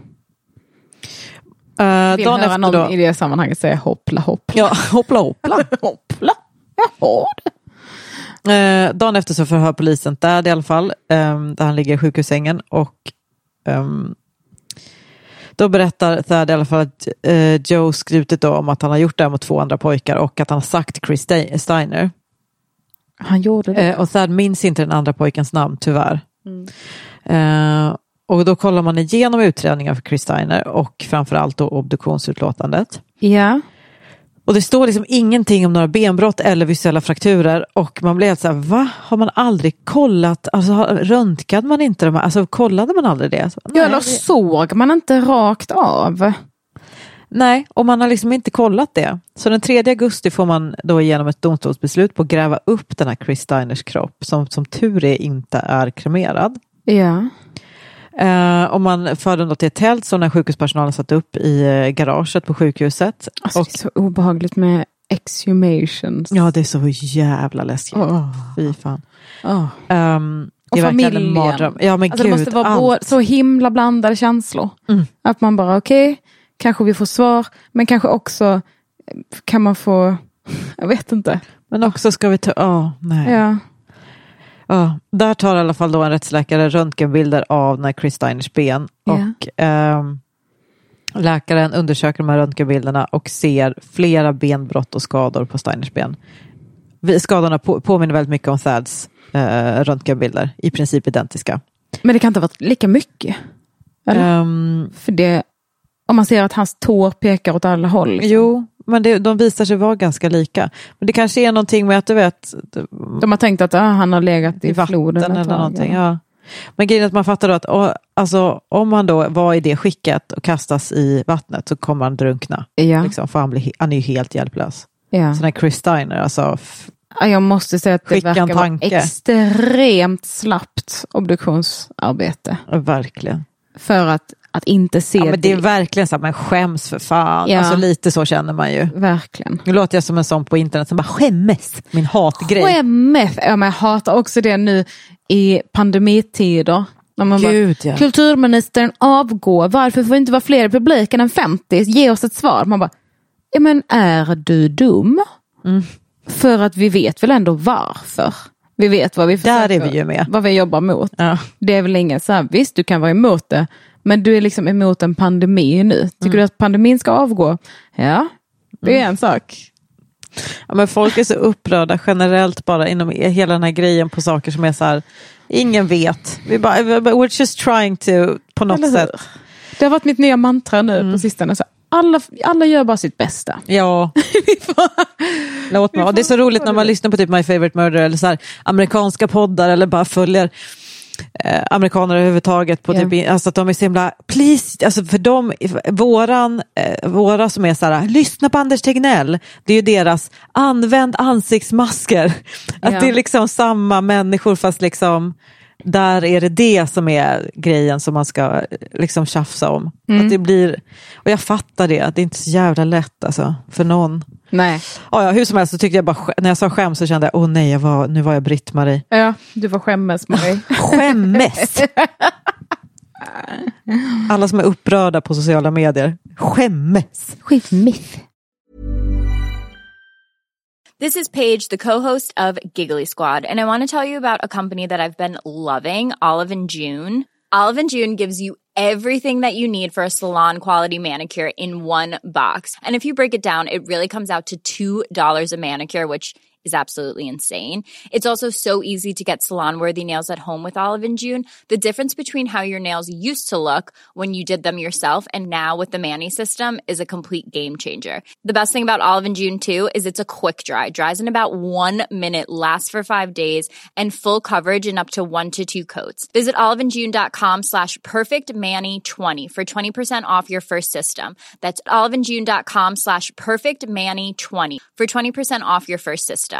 Uh, Vill höra någon då... i det sammanhanget säga hoppla, hoppla. Ja, hoppla, hoppla. Hoppla. Jaha. Uh, dagen efter så förhör polisen där i alla fall, um, där han ligger i sjukhussängen och um, då berättar Thad i alla fall att uh, Joe skrutit då om att han har gjort det här mot två andra pojkar och att han har sagt Chris Steiner. Han gjorde det. Uh, och Thad minns inte den andra pojkens namn, tyvärr. Mm. Uh, och då kollar man igenom utredningen för Chris Steiner och framförallt då obduktionsutlåtandet. Ja. Och det står liksom ingenting om några benbrott eller visuella frakturer. Och man blir helt så här, va? Har man aldrig kollat? Alltså röntgade man inte de här? Alltså kollade man aldrig det? Så, ja, eller det... såg man inte rakt av? Nej, och man har liksom inte kollat det. Så den tredje augusti får man då genom ett domstolsbeslut på att gräva upp den här Chris Steiners kropp. Som som tur är inte är kremerad. Ja. Uh, och man för den då till ett tält som den sjukhuspersonalen satt upp i uh, garaget på sjukhuset. Alltså, och, det är så obehagligt med exhumations. Ja, det är så jävla läskigt. Oh. Fy fan. Oh. Um, och det är familjen. Mardröm. Ja, men alltså, gud, det måste vara både, så himla blandade känslor. Mm. Att man bara, okej, okay, kanske vi får svar. Men kanske också kan man få, jag vet inte. Men också ska vi ta, åh, oh, nej. Ja. Ja, där tar i alla fall då en rättsläkare röntgenbilder av när Chris Steiners ben. Yeah. Och eh, läkaren undersöker de här röntgenbilderna och ser flera benbrott och skador på Steiners ben. Skadorna på, påminner väldigt mycket om Thads eh, röntgenbilder. I princip identiska. Men det kan inte ha varit lika mycket? Eller? Um, För det, om man ser att hans tår pekar åt alla håll. Liksom. Jo, men det, de visar sig vara ganska lika. Men det kanske är någonting med att du vet... De har tänkt att ah, han har legat i, i floden eller tag, någonting. Ja. Men grejen är att man fattar då att oh, alltså, om man då var i det skicket och kastas i vattnet så kommer han drunkna. Ja. Liksom, för han, blir, han är ju helt hjälplös. Ja. Så när Chris Steiner, alltså... F- Jag måste säga att det verkar vara tanke. extremt slappt obduktionsarbete. Verkligen. För att, att inte se... Ja, men det är verkligen så att man skäms för fan. Ja. Alltså lite så känner man ju. Verkligen. Nu låter jag som en sån på internet som bara skämmes. Min hatgrej. Skämmes? Ja, men jag hatar också det nu i pandemitider. När man Gud, bara, ja. Kulturministern avgår. Varför får det inte vara fler i publiken än femtio? Ge oss ett svar. Man bara, ja men är du dum? Mm. För att vi vet väl ändå varför. Vi vet vad vi försöker, där är vi ju med. Vad vi jobbar mot. Ja. Det är väl ingen så här, visst du kan vara emot det. Men du är liksom emot en pandemi nu. Tycker mm. du att pandemin ska avgå? Ja, det är mm. en sak. Ja, men folk är så upprörda generellt bara inom hela den här grejen på saker som är så här, ingen vet. Vi bara, we're just trying to, på något sätt. Det har varit mitt nya mantra nu mm. på sistone. Så alla, alla gör bara sitt bästa. Ja. Låt mig. Och det är så roligt när man lyssnar på typ My Favorite Murder eller så här, amerikanska poddar eller bara följer eh, amerikaner överhuvudtaget på yeah. typ, alltså att de är så himla please, alltså för dem, våran eh, våra som är så här, lyssna på Anders Tegnell, det är ju deras använd ansiktsmasker. Att yeah. det är liksom samma människor fast liksom där är det det som är grejen som man ska liksom tjafsa om. Mm. Att det blir, och jag fattar det, det är inte så jävla lätt alltså, för någon. Nej. Ja, ja, hur som helst så tyckte jag bara, när jag sa skäm så kände jag, åh nej, jag var, nu var jag Britt-Marie. Ja, du var skämmes, Marie. Skämmes! Alla som är upprörda på sociala medier. Skämmes! Skämmes! This is Paige, the co-host of Giggly Squad, and I want to tell you about a company that I've been loving, Olive and June. Olive and June gives you everything that you need for a salon-quality manicure in one box. And if you break it down, it really comes out to two dollars a manicure, which is absolutely insane. It's also so easy to get salon-worthy nails at home with Olive and June. The difference between how your nails used to look when you did them yourself and now with the Mani system is a complete game changer. The best thing about Olive and June too is it's a quick dry. Dries in about one minute, lasts for five days, and full coverage in up to one to two coats. Visit oliveandjune.com slash perfectmani20 for twenty percent off your first system. That's oliveandjune.com slash perfectmani20 for twenty percent off your first system.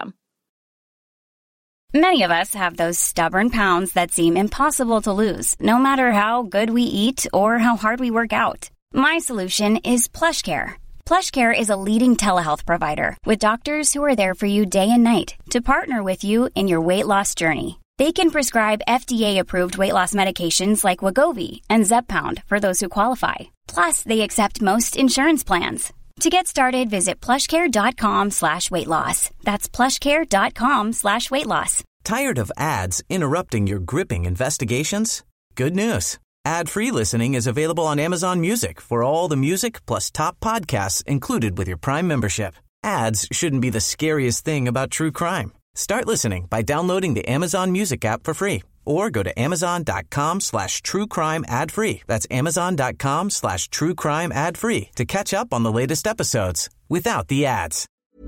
Many of us have those stubborn pounds that seem impossible to lose, no matter how good we eat or how hard we work out. My solution is PlushCare. PlushCare is a leading telehealth provider with doctors who are there for you day and night to partner with you in your weight loss journey. They can prescribe F D A-approved weight loss medications like Wegovy and Zepbound for those who qualify. Plus, they accept most insurance plans. To get started, visit plushcare.com slash weight loss. That's plushcare.com slash weight loss. Tired of ads interrupting your gripping investigations? Good news. Ad-free listening is available on Amazon Music for all the music plus top podcasts included with your Prime membership. Ads shouldn't be the scariest thing about true crime. Start listening by downloading the Amazon Music app for free or go to amazon.com slash true crime ad free. That's amazon.com slash true crime ad free to catch up on the latest episodes. without the ads.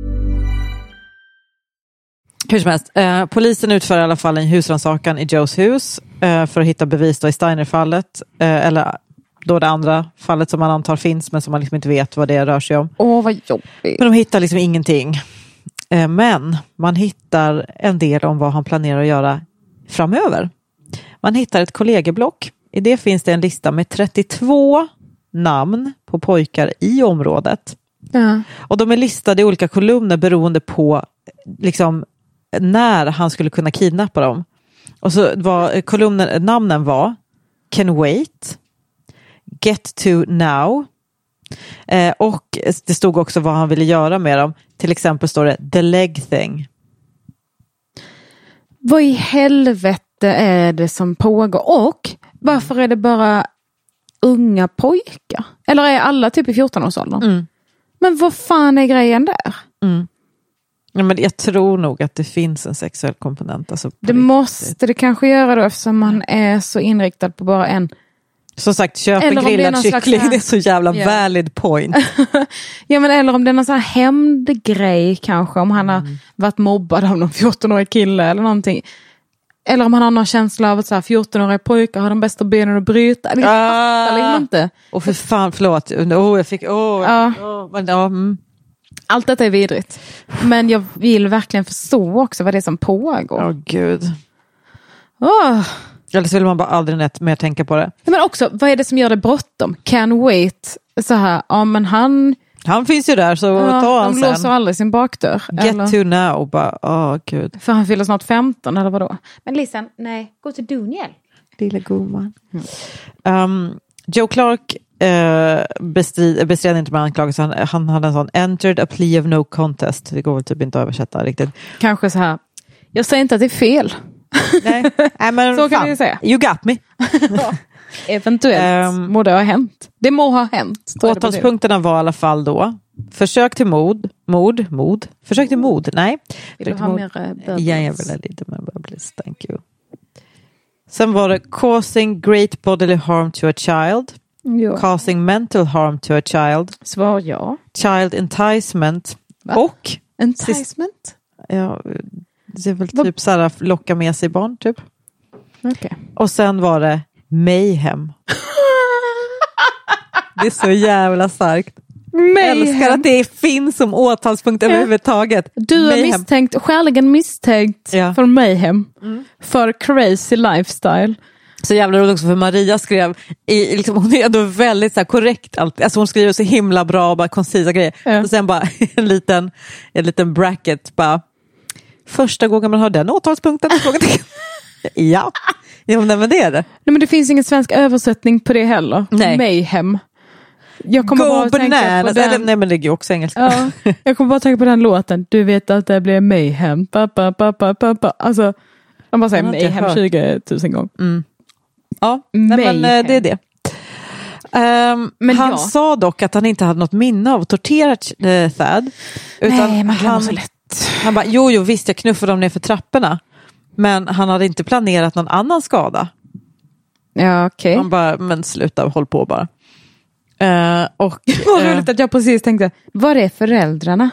Hur som helst, eh, polisen utför i alla fall en husrannsakan i Joes hus eh, för att hitta bevis då i Steiner-fallet. Eh, eller då det andra fallet som man antar finns men som man liksom inte vet vad det rör sig om. Åh, vad jobbigt. Men de hittar liksom ingenting. Eh, men man hittar en del om vad han planerar att göra framöver. Man hittar ett kollegieblock. I det finns det en lista med trettiotvå namn på pojkar i området. Ja. Och de är listade i olika kolumner beroende på liksom när han skulle kunna kidnappa dem. Och så var kolumnen, namnen var Can Wait, Get To Now eh, och det stod också vad han ville göra med dem. Till exempel står det The Leg Thing. Vad i helvete är det som pågår? Och varför är det bara unga pojkar? Eller är alla typ i fjorton-årsåldern? Mm. Men vad fan är grejen där? Mm. Ja, men jag tror nog att det finns en sexuell komponent. Alltså det riktigt. Måste det kanske göra då eftersom man är så inriktad på bara en. Som sagt, köp eller en grillad kyckling. Här... Det är så jävla yeah. valid point. Ja, men eller om det är någon sån här hämndgrej kanske. Om han mm. har varit mobbad av någon fjorton-årig kille eller någonting. Eller om han har någon känsla av att så här fjorton-åriga pojkar har de bästa benen att bryta. Eller jag fattar liksom inte. Och för fan, förlåt. Oh, jag fick... Oh, ja. oh, men, oh, mm. Allt detta är vidrigt. Men jag vill verkligen förstå också vad det är som pågår. Åh, oh, gud. Oh. Eller så vill man bara aldrig nätt mer tänka på det. Men också, vad är det som gör det bråttom? Can wait. Så här, ja men han... Han finns ju där, så ja, ta han sen. De låser aldrig sin bakdörr. Get eller? To now. Bara, åh, oh, gud. För han fyller snart femton, eller vadå? Men Lisen, nej, gå till Duniel. Lilla gumman. Mm. Um, Joe Clark uh, bestrid, bestred inte med anklagelsen. Han, han hade en sån entered a plea of no contest. Det går väl typ inte att översätta riktigt. Kanske så här. Jag säger inte att det är fel. Nej, Nej men så fan. kan vi säga. You got me. Eventuellt um, må det ha hänt. Det må ha hänt. Åtalspunkterna var i alla fall då försök till mord, mord, mord, försök till mord, nej. Vill du ha mord. mer bubbles? Ja, jag vill ha lite mer bubbles, thank you. Sen var det causing great bodily harm to a child, jo. Causing mental harm to a child. Svar ja. Child enticement. Va? Och enticement? Ja, det är väl typ så här locka med sig barn typ. Okay. Och sen var det mayhem. Det är så jävla starkt. Mayhem. Älskar att det finns som åtalspunkt överhuvudtaget. Du är misstänkt, skäligen misstänkt ja. För mayhem. Mm. För crazy lifestyle. Så jävla roligt också för Maria skrev i, liksom, hon är ändå väldigt så här, korrekt alltid. Alltså hon skriver så himla bra och bara koncisa grejer. Ja. Och sen bara en liten, en liten bracket bara första gången man har den åtalspunkten. ja. Ja, men det är det. Nej, men det finns ingen svensk översättning på det heller. Nej. Mayhem. Jag kommer Go bara tänka på den. Eller, nej, men det är ju också engelska. Ja, jag kommer bara tänka på den låten. Du vet att det blir mayhem. Pa, pa, pa, pa, pa, pa. Alltså, man bara säger mayhem tjugo tusen gånger. Mm. Ja, nej, men det är det. Um, men han ja. sa dock att han inte hade något minne av att tortera uh, Thad. Utan nej, man glömmer han, så lätt. Han bara, jo, jo, visst jag knuffade dem ner för trapporna. Men han hade inte planerat någon annan skada. Ja, okej. Okay. Han bara, men sluta, håll på bara. Uh, och, Vad roligt uh, att jag precis tänkte, var är föräldrarna?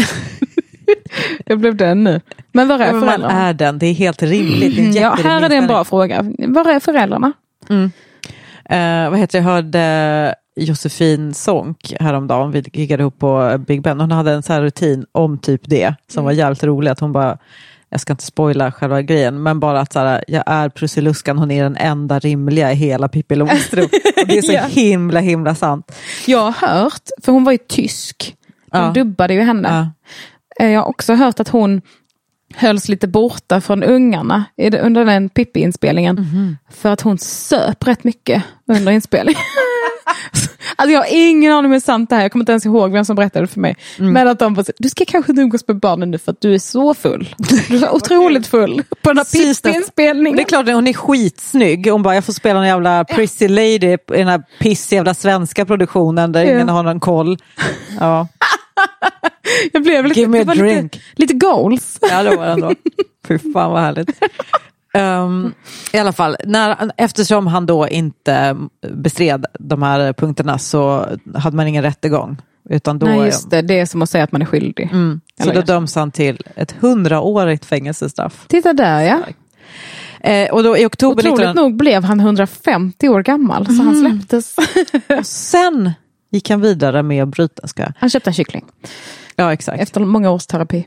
Jag blev den nu. Men var är ja, föräldrarna? Man är den, det är helt rimligt. Det är en ja, här är det en bra fråga. Var är föräldrarna? Mm. Uh, vad heter jag hörde Josefin Sonck häromdagen. Vi giggade ihop på Big Ben. Hon hade en sån här rutin om typ det som mm. var jävligt rolig. Att hon bara, jag ska inte spoila själva grejen, men bara att så här, jag är Prussiluskan, hon är den enda rimliga i hela Pippi Långstrump. Och det är så ja. himla, himla sant. Jag har hört, för hon var ju tysk. De ja. dubbade ju henne. Ja. Jag har också hört att hon hölls lite borta från ungarna under den Pippi-inspelningen. Mm-hmm. För att hon söp rätt mycket under inspelningen. Alltså jag har ingen aning om hur sant det här. Jag kommer inte ens ihåg vem som berättade för mig. Mm. Men att de bara, du ska kanske umgås med barnen nu för att du är så full. Du är så otroligt full på den här Pippi-inspelningen. Det är klart, hon är skitsnygg. Hon bara, jag får spela en jävla Prissy Lady i den här piss jävla svenska produktionen där ja. ingen har någon koll. Ja. Jag blev lite, Give me a det var drink. Lite, lite goals. Ja, det var det ändå. Fy fan vad härligt. Um, I alla fall, när, eftersom han då inte bestred de här punkterna så hade man ingen rättegång. Utan då Nej, just det. Det är som att säga att man är skyldig. Mm. Så då döms han till ett hundraårigt fängelsestraff. Titta där, ja. Eh, och då i oktober... Otroligt nitton... nog blev han hundrafemtio år gammal, så mm. han släpptes. Och sen gick han vidare med att bryta. Ska jag. Han köpte en kyckling. Ja, exakt. Efter många års terapi.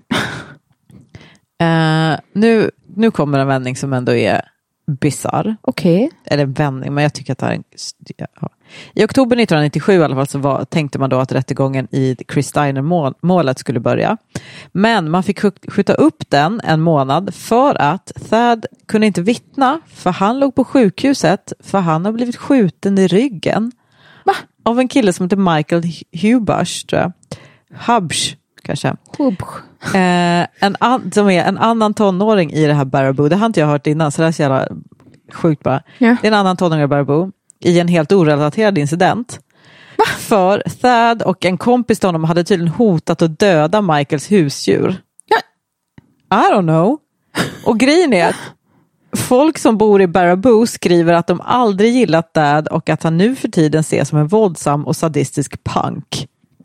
eh, nu, nu kommer en vändning som ändå är bizarr. Okej. Okay. Eller en vändning, men jag tycker att det här är en... Ja. I oktober nittonhundranittiosju i alla fall så var, tänkte man då att rättegången i Chris Steiner-målet skulle börja. Men man fick skjuta upp den en månad för att Thad kunde inte vittna, för han låg på sjukhuset för han har blivit skjuten i ryggen. Va? Av en kille som heter Michael Hubush, tror jag. Hubush, kanske. Hubush. Eh, en an, som är en annan tonåring i det här Baraboo. Det har inte jag hört innan, så det är så jävla sjukt bara. Ja. Det är en annan tonåring i Baraboo i en helt orelaterad incident. Va? För Thad och en kompis till honom hade tydligen hotat att döda Michaels husdjur. Ja. I don't know. Och grejen är att folk som bor i Baraboo skriver att de aldrig gillat Thad och att han nu för tiden ses som en våldsam och sadistisk punk.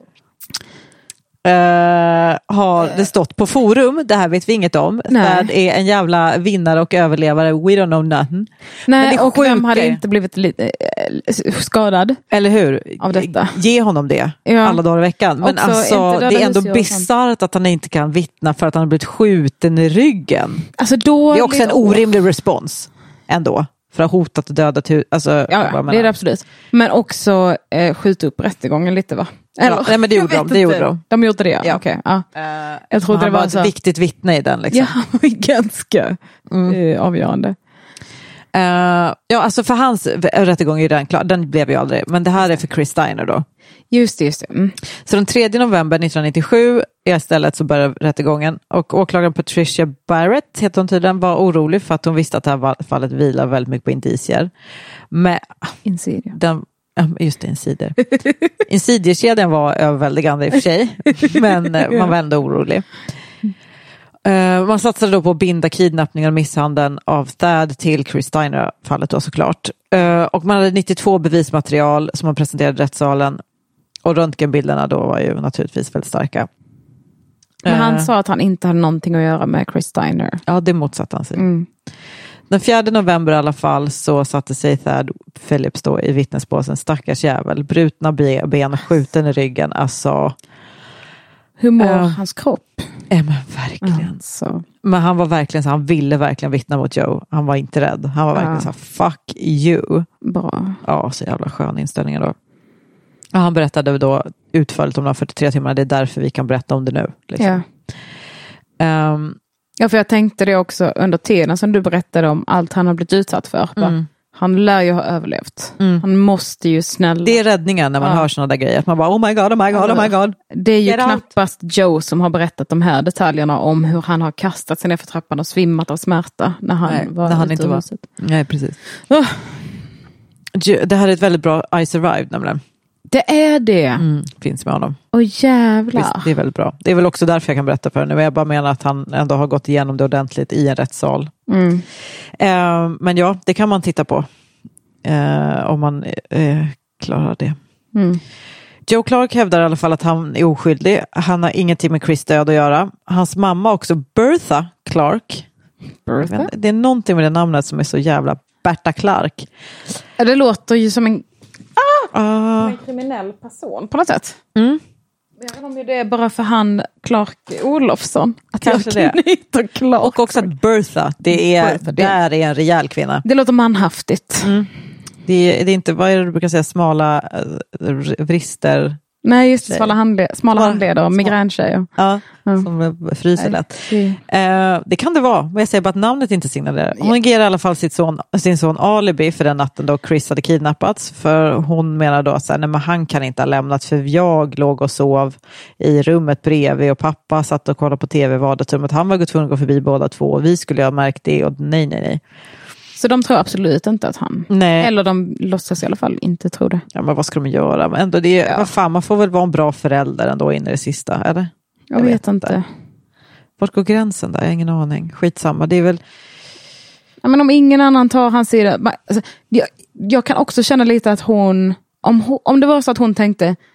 Uh, har det stått på forum, det här vet vi inget om. Thad är en jävla vinnare och överlevare, we don't know nothing. Nej, och vem hade inte blivit lite äh, skadad? Eller hur? Av detta. Ge honom det, ja. Alla dagar i veckan. Men också, alltså, det är ändå bisarrt att han inte kan vittna för att han har blivit skjuten i ryggen. Alltså då det är också en orimlig respons ändå. För att ha hotat och dödat hus. Alltså, ja, det är det absolut. Men också eh, skjuta upp rättegången lite, va? Eller, ja, nej, men det gjorde de. Det gjorde de. De gjorde det, ja. ja. Okay, ja. Uh, jag trodde det var, var ett så... viktigt vittne i den. Liksom. Ja, han var ganska mm. eh, avgörande. Uh, ja, alltså för hans rättegång är ju den klar. Den blev ju aldrig. Men det här är för Chris Steiner då. Just det, just det. Mm. Så den tredje november nittonhundranittiosju istället så började rättegången. Och åklagaren Patricia Barrett, heter hon tydligen, var orolig för att hon visste att det här fallet vilar väldigt mycket på indicier. Men Insidier. Den, just det, insidier. Insidierkedjan var överväldigande i och för sig. Men man var ändå orolig. Uh, man satsade då på att binda kidnappningen och misshandeln av Thad till Chris Steiner-fallet då såklart. Uh, och man hade nittiotvå bevismaterial som man presenterade i rättssalen. Och röntgenbilderna då var ju naturligtvis väldigt starka. Men han uh, sa att han inte hade någonting att göra med Chris Steiner. Ja, det motsatte han sig. Mm. Den fjärde november i alla fall så satte sig Thad Phillips då i vittnesbåsen. Stackars jävel. Brutna ben, skjuten i ryggen. Alltså... Hur mår uh, hans kropp? Ja, men verkligen. Alltså. Men han var verkligen så, han ville verkligen vittna mot Joe. Han var inte rädd. Han var verkligen ja. så, fuck you. Bra. Ja, så jävla skön inställning då. Och han berättade då utförligt om de fyrtiotre timmarna. Det är därför vi kan berätta om det nu. Liksom. Ja. Um, ja, för jag tänkte det också under tiden som du berättade om allt han har blivit utsatt för. Mm. Han lär ju ha överlevt. Mm. Han måste ju snälla... Det är räddningen när man ja. hör sådana där grejer. Att man bara, oh my god, oh my god, oh my god. Det är ju Get knappast out. Joe som har berättat de här detaljerna om hur han har kastat sig ner för trappan och svimmat av smärta när han Nej, var när han inte var. huset. Nej, precis. Oh. Det här är ett väldigt bra I survived nämligen. Det är det. Mm, finns med honom. Åh jävlar. Visst, det är väldigt bra. Det är väl också därför jag kan berätta för nu. Jag bara menar att han ändå har gått igenom det ordentligt i en rättssal. Mm. Uh, men ja, det kan man titta på. Uh, om man uh, klarar det. Mm. Joe Clark hävdar i alla fall att han är oskyldig. Han har ingenting med Chris död att göra. Hans mamma också, Bertha Clark. Bertha? Det är någonting med det namnet som är så jävla Berta Clark. Ja, det låter ju som en, ah, uh. som en kriminell person på något sätt. Mm. Jag vet inte om det är bara för han Clark Olofsson. Att kanske det. Clark. Och också att Bertha, det är, Bertha, det där är en rejäl kvinna. Det låter manhaftigt. Mm. Det, är, det är inte, vad är det du brukar säga, smala uh, vrister? Nej, just det, smala, handled, smala handleder och migräntjejer. Ja, ja, som fryser lätt. Det... Uh, det kan det vara, men jag säger bara att namnet inte signalerar. Hon ger i alla fall sitt son, sin son alibi för den natten då Chris hade kidnappats. För hon menar då att nej, men han kan inte ha lämnat, för jag låg och sov i rummet bredvid och pappa satt och kollade på tv i vardagsrummet. Han var tvungen att gå förbi båda två och vi skulle ha märkt det och nej, nej, nej. Så de tror absolut inte att han... Nej. Eller de låtsas i alla fall inte tro det. Ja, men vad ska de göra? Men ändå det, ja. vad fan, man får väl vara en bra förälder ändå in i det sista, eller? Jag, jag vet, vet inte. Vart går gränsen där? Jag har ingen aning. Skitsamma, det är väl... Ja, men om ingen annan tar hans sida... Alltså, jag, jag kan också känna lite att hon om, om det var så att hon tänkte...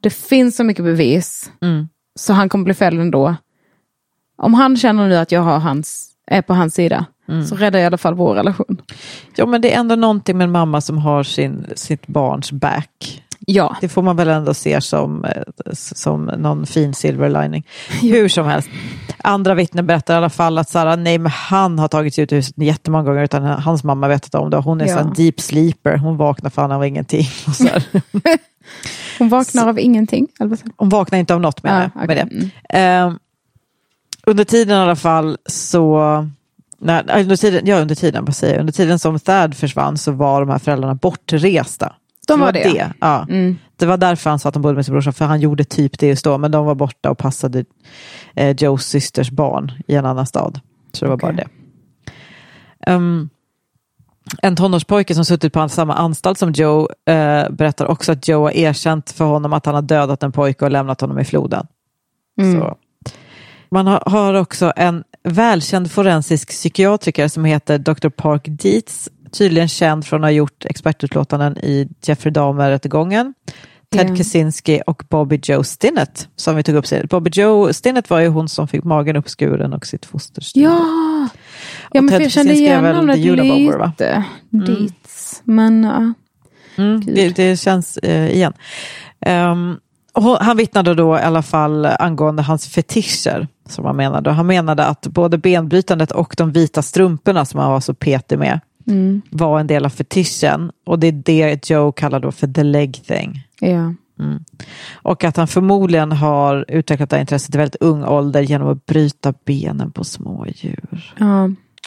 Det finns så mycket bevis. Mm. Så han kommer bli fälld ändå. Om han känner nu att jag har hans, är på hans sida. Mm. Så räddar jag i alla fall vår relation. Ja, men det är ändå någonting med en mamma som har sin, sitt barns back. Ja. Det får man väl ändå se som, som någon fin silver lining. Ja. Hur som helst. Andra vittnen berättar i alla fall att Sarah, nej, men han har tagit sig ut ur huset jättemånga gånger utan hans mamma vet om det. Hon är ja. en deep sleeper. Hon vaknar fan av ingenting. Och så hon vaknar så, av ingenting? Hon vaknar inte av något med, ah, okay. med det. Mm. Uh, under tiden i alla fall så... Nej, under tiden, ja, under tiden, vad säger jag? Under tiden som Thad försvann så var de här föräldrarna bortresta. De var, var det? det? Ja. Mm. Det var därför han sa att de bodde med sin brorsa, för han gjorde typ det just då, men de var borta och passade eh, Joes systers barn i en annan stad. Så det var okay. bara det. Um, en tonårspojke som suttit på samma anstalt som Joe eh, berättar också att Joe har erkänt för honom att han har dödat en pojke och lämnat honom i floden. Mm. Så. Man har, har också en välkänd forensisk psykiatriker som heter doktor Park Dietz, tydligen känd från att ha gjort expertutlåtanden i Jeffrey Dahmer-rättegången, Ted yeah. Kaczynski och Bobby Joe Stinnett som vi tog upp sig. Bobby Joe Stinnett var ju hon som fick magen uppskuren och sitt fosterstyr. Ja, ja men Ted jag kände igen namnet lite. Mm. Dietz, men uh, mm, det, det känns uh, igen. Um, och han vittnade då i alla fall angående hans fetischer som han menade. Han menade att både benbrytandet och de vita strumporna som han var så petig med mm. var en del av fetischen. Och det är det Joe kallar då för the leg thing. Ja. Mm. Och att han förmodligen har utvecklat det intresset i väldigt ung ålder genom att bryta benen på små djur. Ja,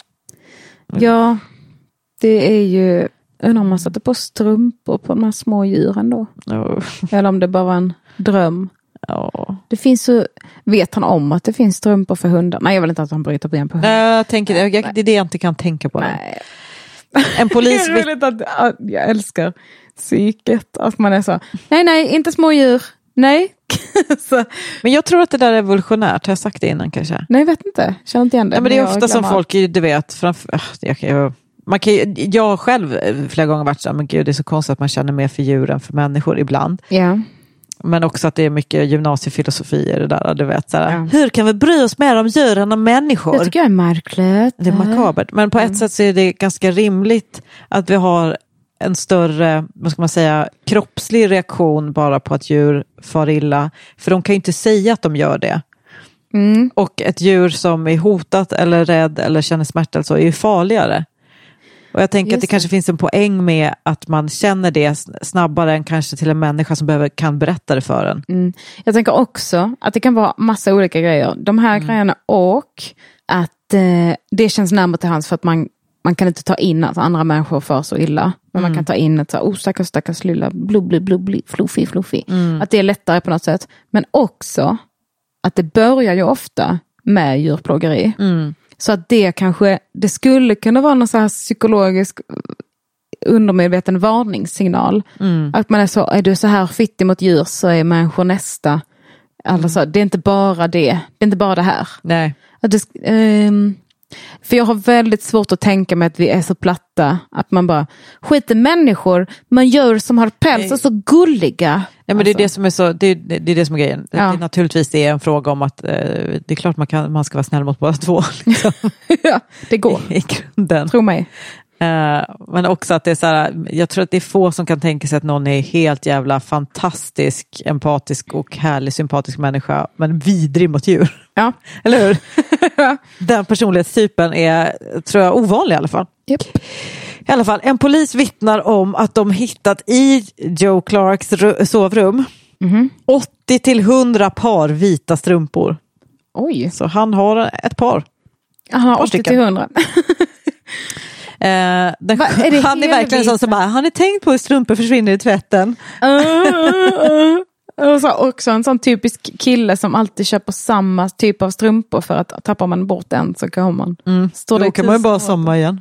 ja det är ju... Undrar om man satte på strumpor på de här små djuren då. Oh. Eller om det bara var en dröm. Oh. Det finns så... Vet han om att det finns strumpor för hundar? Nej, jag vill inte att han bryter ben på hundar. Nej, jag tänker, jag, jag, det är det jag inte kan tänka på. Nej. En polis... jag, vill att, jag älskar psyket. Att man är så... Nej, nej, inte små djur. Nej. så. Men jag tror att det där är evolutionärt. Har jag sagt det innan kanske? Nej, jag vet inte. Känner inte igen det. Nej, men det är ofta som folk, du vet... Framför, jag, jag, man kan ju, jag själv flera gånger varit så men gud, det är så konstigt att man känner mer för djur än för människor ibland. Ja. Men också att det är mycket gymnasiefilosofier det där, du vet såhär, ja. Hur kan vi bry oss mer om djur än om människor? Det tycker jag är märkligt. Det är makabert. Men på ett mm. sätt så är det ganska rimligt att vi har en större, vad ska man säga, kroppslig reaktion bara på att djur far illa. För de kan ju inte säga att de gör det. Mm. Och ett djur som är hotat eller rädd eller känner smärta så är ju farligare. Och jag tänker Just att det, det kanske finns en poäng med att man känner det snabbare än kanske till en människa som behöver, kan berätta det för en. Mm. Jag tänker också att det kan vara massa olika grejer. De här mm. grejerna och att eh, det känns närmare till hands för att man, man kan inte ta in att andra människor får så illa. Men mm. man kan ta in ett så här, oh stackars stackars lilla blubbli blubbli fluffy fluffy. Mm. Att det är lättare på något sätt. Men också att det börjar ju ofta med djurplågeri. Mm. Så att det kanske, det skulle kunna vara någon så här psykologisk undermedveten varningssignal. Mm. Att man är så, är du så här fittig mot djur så är människor nästa. Alltså, mm. det är inte bara det. Det är inte bara det här. Nej. Att det, um, för jag har väldigt svårt att tänka mig att vi är så platta. Att man bara, skit i människor. Man gör som har päls och så gulliga. Nej, men alltså. det är det som är så, det är, det är det som är grejen. Ja. Det är naturligtvis det är en fråga om att eh, det är klart man, kan, man ska vara snäll mot båda två. Liksom. Ja, det går. I, i grunden. Tro mig. Uh, men också att det är så här, jag tror att det är få som kan tänka sig att någon är helt jävla fantastisk, empatisk och härlig, sympatisk människa, men vidrig mot djur. Ja. Eller hur? Den personlighetstypen är, tror jag, ovanlig i alla fall. Yep. I alla fall, en polis vittnar om att de hittat i Joe Clarks ru- sovrum mm-hmm. åttio till hundra par vita strumpor. Oj. Så han har ett par. Han har åttio till hundra. Uh, den, Va, är han är verkligen sån som bara, har ni tänkt på hur strumpor försvinner i tvätten? Uh, uh, uh. Och så också en sån typisk kille som alltid köper samma typ av strumpor för att tappar man bort en så kan man mm. Står då kan man ju bara samma igen.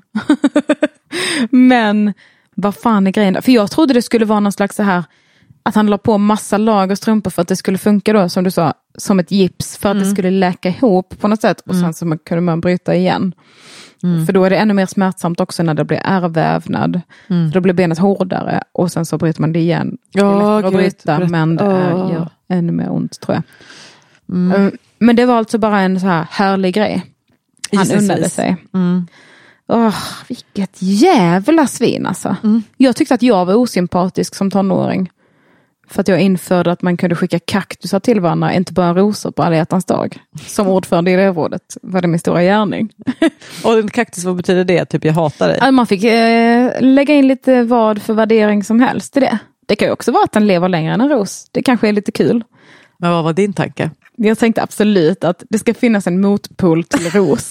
Men vad fan är grejen? För jag trodde det skulle vara någon slags så här att han la på massa lager strumpor för att det skulle funka då, som du sa, som ett gips för att mm. det skulle läka ihop på något sätt och mm. sen så kunde man bryta igen. Mm. För då är det ännu mer smärtsamt också när det blir ärrvävnad. Mm. Då blir benet hårdare och sen så bryter man det igen. Det är oh, lättare att bryta, Gud. men det oh. gör ännu mer ont, tror jag. Mm. Men det var alltså bara en så här härlig grej. Han unnade sig. Mm. Åh, vilket jävla svin alltså. Mm. Jag tyckte att jag var osympatisk som tonåring. För att jag införde att man kunde skicka kaktusar till varandra, inte bara rosor på alla hjärtans dag. Som ordförande i elevrådet var det min stora gärning. Och en kaktus, vad betyder det? Typ jag hatar dig. Alltså man fick eh, lägga in lite vad för värdering som helst i det. Det kan ju också vara att den lever längre än en ros. Det kanske är lite kul. Men vad var din tanke? Jag tänkte absolut att det ska finnas en motpol till ros.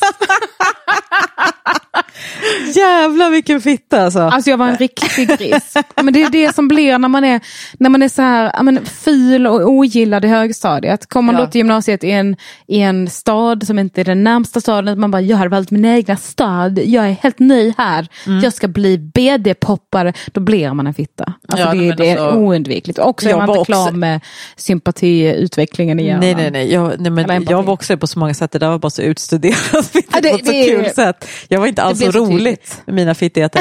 Jävlar vilken fitta alltså. Alltså jag var en riktig gris. Men det är det som blir när man är, när man är så här, ja, men, ful och ogillad i högstadiet. Kommer man ja. då till gymnasiet i en, i en stad som inte är den närmsta staden. Man bara, jag har valt min egna stad. Jag är helt ny här. Mm. Jag ska bli B D-poppare. Då blir man en fitta. Alltså ja, det, det är alltså, oundvikligt. Också är man inte klar också med sympatiutvecklingen i hjärnan. Nej, nej, nej. Jag, nej men jag var också på så många sätt. Det var bara så utstuderat. Ja, det, på ett så det, kul sätt. Jag var inte alls så rolig med mina fittigheter.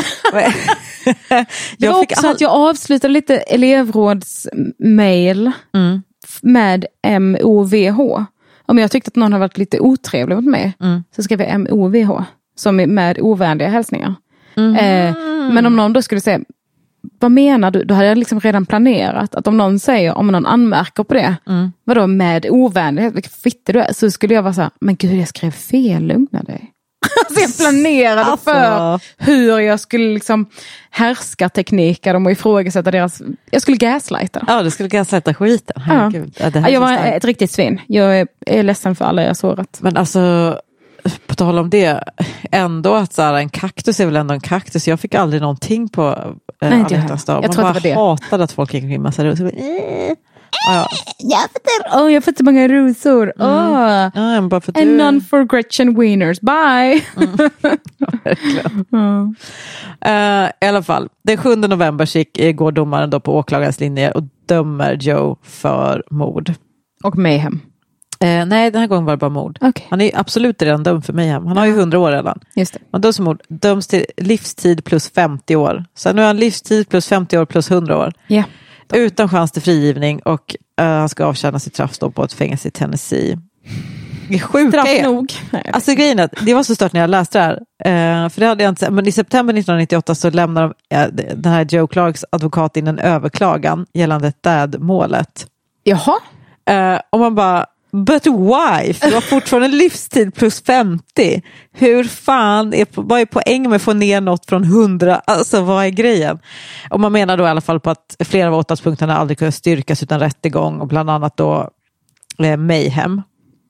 Det var också all... att jag avslutade lite elevrådsmail mm. med M O V H. Om jag tyckte att någon har varit lite otrevlig mot mig mm. så skrev jag M O V H som är med ovänliga hälsningar. Mm. Eh, men om någon då skulle säga, vad menar du? Då hade jag liksom redan planerat att om någon säger, om någon anmärker på det, mm. vadå med ovänlighet, vilket fitter du är, så skulle jag vara så här, men gud jag skrev fel, lugna dig. Alltså jag planerade alltså. för hur jag skulle liksom härska tekniker och ifrågasätta deras... Jag skulle gaslighta. Ja, du skulle gaslighta skiten. Ja. Ja, det här jag var starkt. Ett riktigt svin. Jag är, är ledsen för alla jag sårat. Men alltså, på tal om det, ändå att så här, en kaktus är väl ändå en kaktus. Jag fick aldrig någonting på äh, alla hjärtans dag. Man bara det. hatade att folk gick in massa rosor. Ah, ja. Jag får oh, jag får så många rosor. Mm. Oh. Ja, bara för And none for Gretchen Wieners. Bye! Mm. Ja, verkligen. Mm. Uh, I alla fall, den sjunde november gick, går domaren då på åklagarens linje och dömer Joe för mord. Och mayhem. Uh, nej, den här gången var det bara mord. Okay. Han är absolut redan dömd för mayhem. Han har ju hundra år redan. Just det. Man döms för mord. Döms till livstid plus femtio år. Så nu är han livstid plus femtio år plus hundra år. Ja. Yeah. Utan chans till frigivning och uh, han ska avtjäna sitt straff då på ett fängelse i Tennessee. Det sjuka straff är, nog. Alltså grejen är, det var så stört när jag läste det här. Uh, för det hade jag inte, men i september nittonhundranittioåtta så lämnar de, uh, den här Joe Clarks advokat in en överklagan gällande dödmålet. Jaha. Uh, och man bara, but why? För det var fortfarande livstid plus femtio. Hur fan, är, vad är poängen med att få ner något från hundra? Alltså vad är grejen? Och man menar då i alla fall på att flera av åtalspunkterna aldrig kunde styrkas utan rättegång och bland annat då eh, mayhem.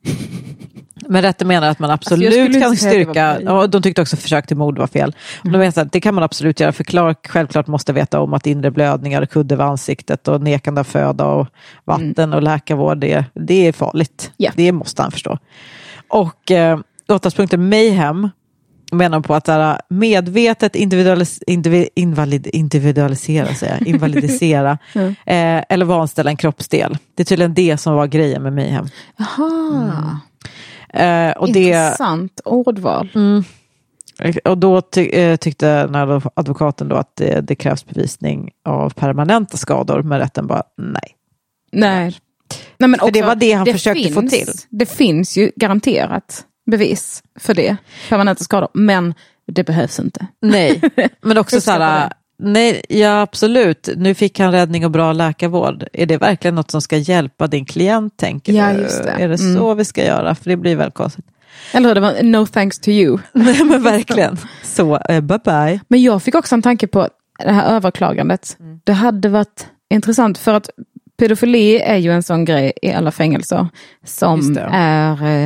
Men rätten menar att man absolut alltså kan styrka, och de tyckte också försök till mord var fel. Mm. De menar att det kan man absolut göra, för Clark självklart måste veta om att inre blödningar, kudde vid ansiktet och nekande av föda och vatten mm. och läkarvård, det, det är farligt. Yeah. Det måste han förstå. Och eh, åtalspunkten mayhem menar på att där, medvetet individualis- individ- invalid- individualisera, säga, invalidisera mm. eh, eller vanställa en kroppsdel. Det är tydligen det som var grejen med mayhem. Jaha. Mm. Uh, och intressant det, ordval. Mm, och då ty, uh, tyckte den här advokaten då att det, det krävs bevisning av permanenta skador, men rätten bara nej. Nej. nej men för också, det var det han det försökte finns, få till. Det finns ju garanterat bevis för det, permanenta skador, men det behövs inte. Nej, men också så här, nej, ja absolut. Nu fick han räddning och bra läkarvård. Är det verkligen något som ska hjälpa din klient, tänker ja, du? Just det. Är det så mm. vi ska göra? För det blir väl konstigt. Eller hur, det var no thanks to you. Nej, men verkligen. Så, uh, bye bye. Men jag fick också en tanke på det här överklagandet. Mm. Det hade varit intressant, för att pedofili är ju en sån grej i alla fängelser som är... Eh,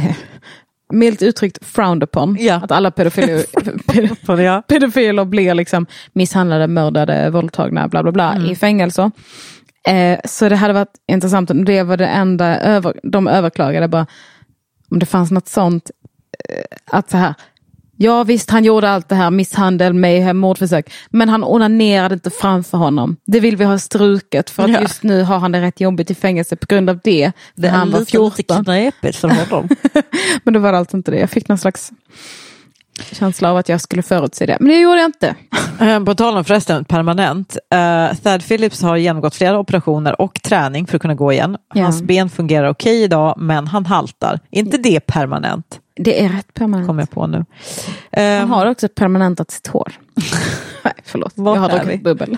milt uttryckt frowned upon. Ja. Att alla pedofiler, pedofiler, ja. pedofiler blir liksom misshandlade, mördade, våldtagna, bla bla bla mm. i fängelser. Eh, så det hade varit intressant om det var det enda över, de överklagade, bara om det fanns något sånt eh, att så här, ja visst han gjorde allt det här, misshandel, mayhem, mordförsök, men han onanerade inte framför honom. Det vill vi ha struket, för att ja. just nu har han det rätt jobbigt i fängelse på grund av det. Det han var fjorton. Lite knepigt för honom. Men då var det alltså inte det. Jag fick någon slags känsla av att jag skulle förutse det. Men det gjorde jag inte. På tal om förresten, permanent. Uh, Thad Phillips har genomgått flera operationer och träning för att kunna gå igen. Hans ja. ben fungerar okej idag, men han haltar. Inte det permanent? Det är rätt permanent. Kommer jag på nu. Han um, har också permanentat sitt hår. Nej, förlåt. Jag har druckit bubbel.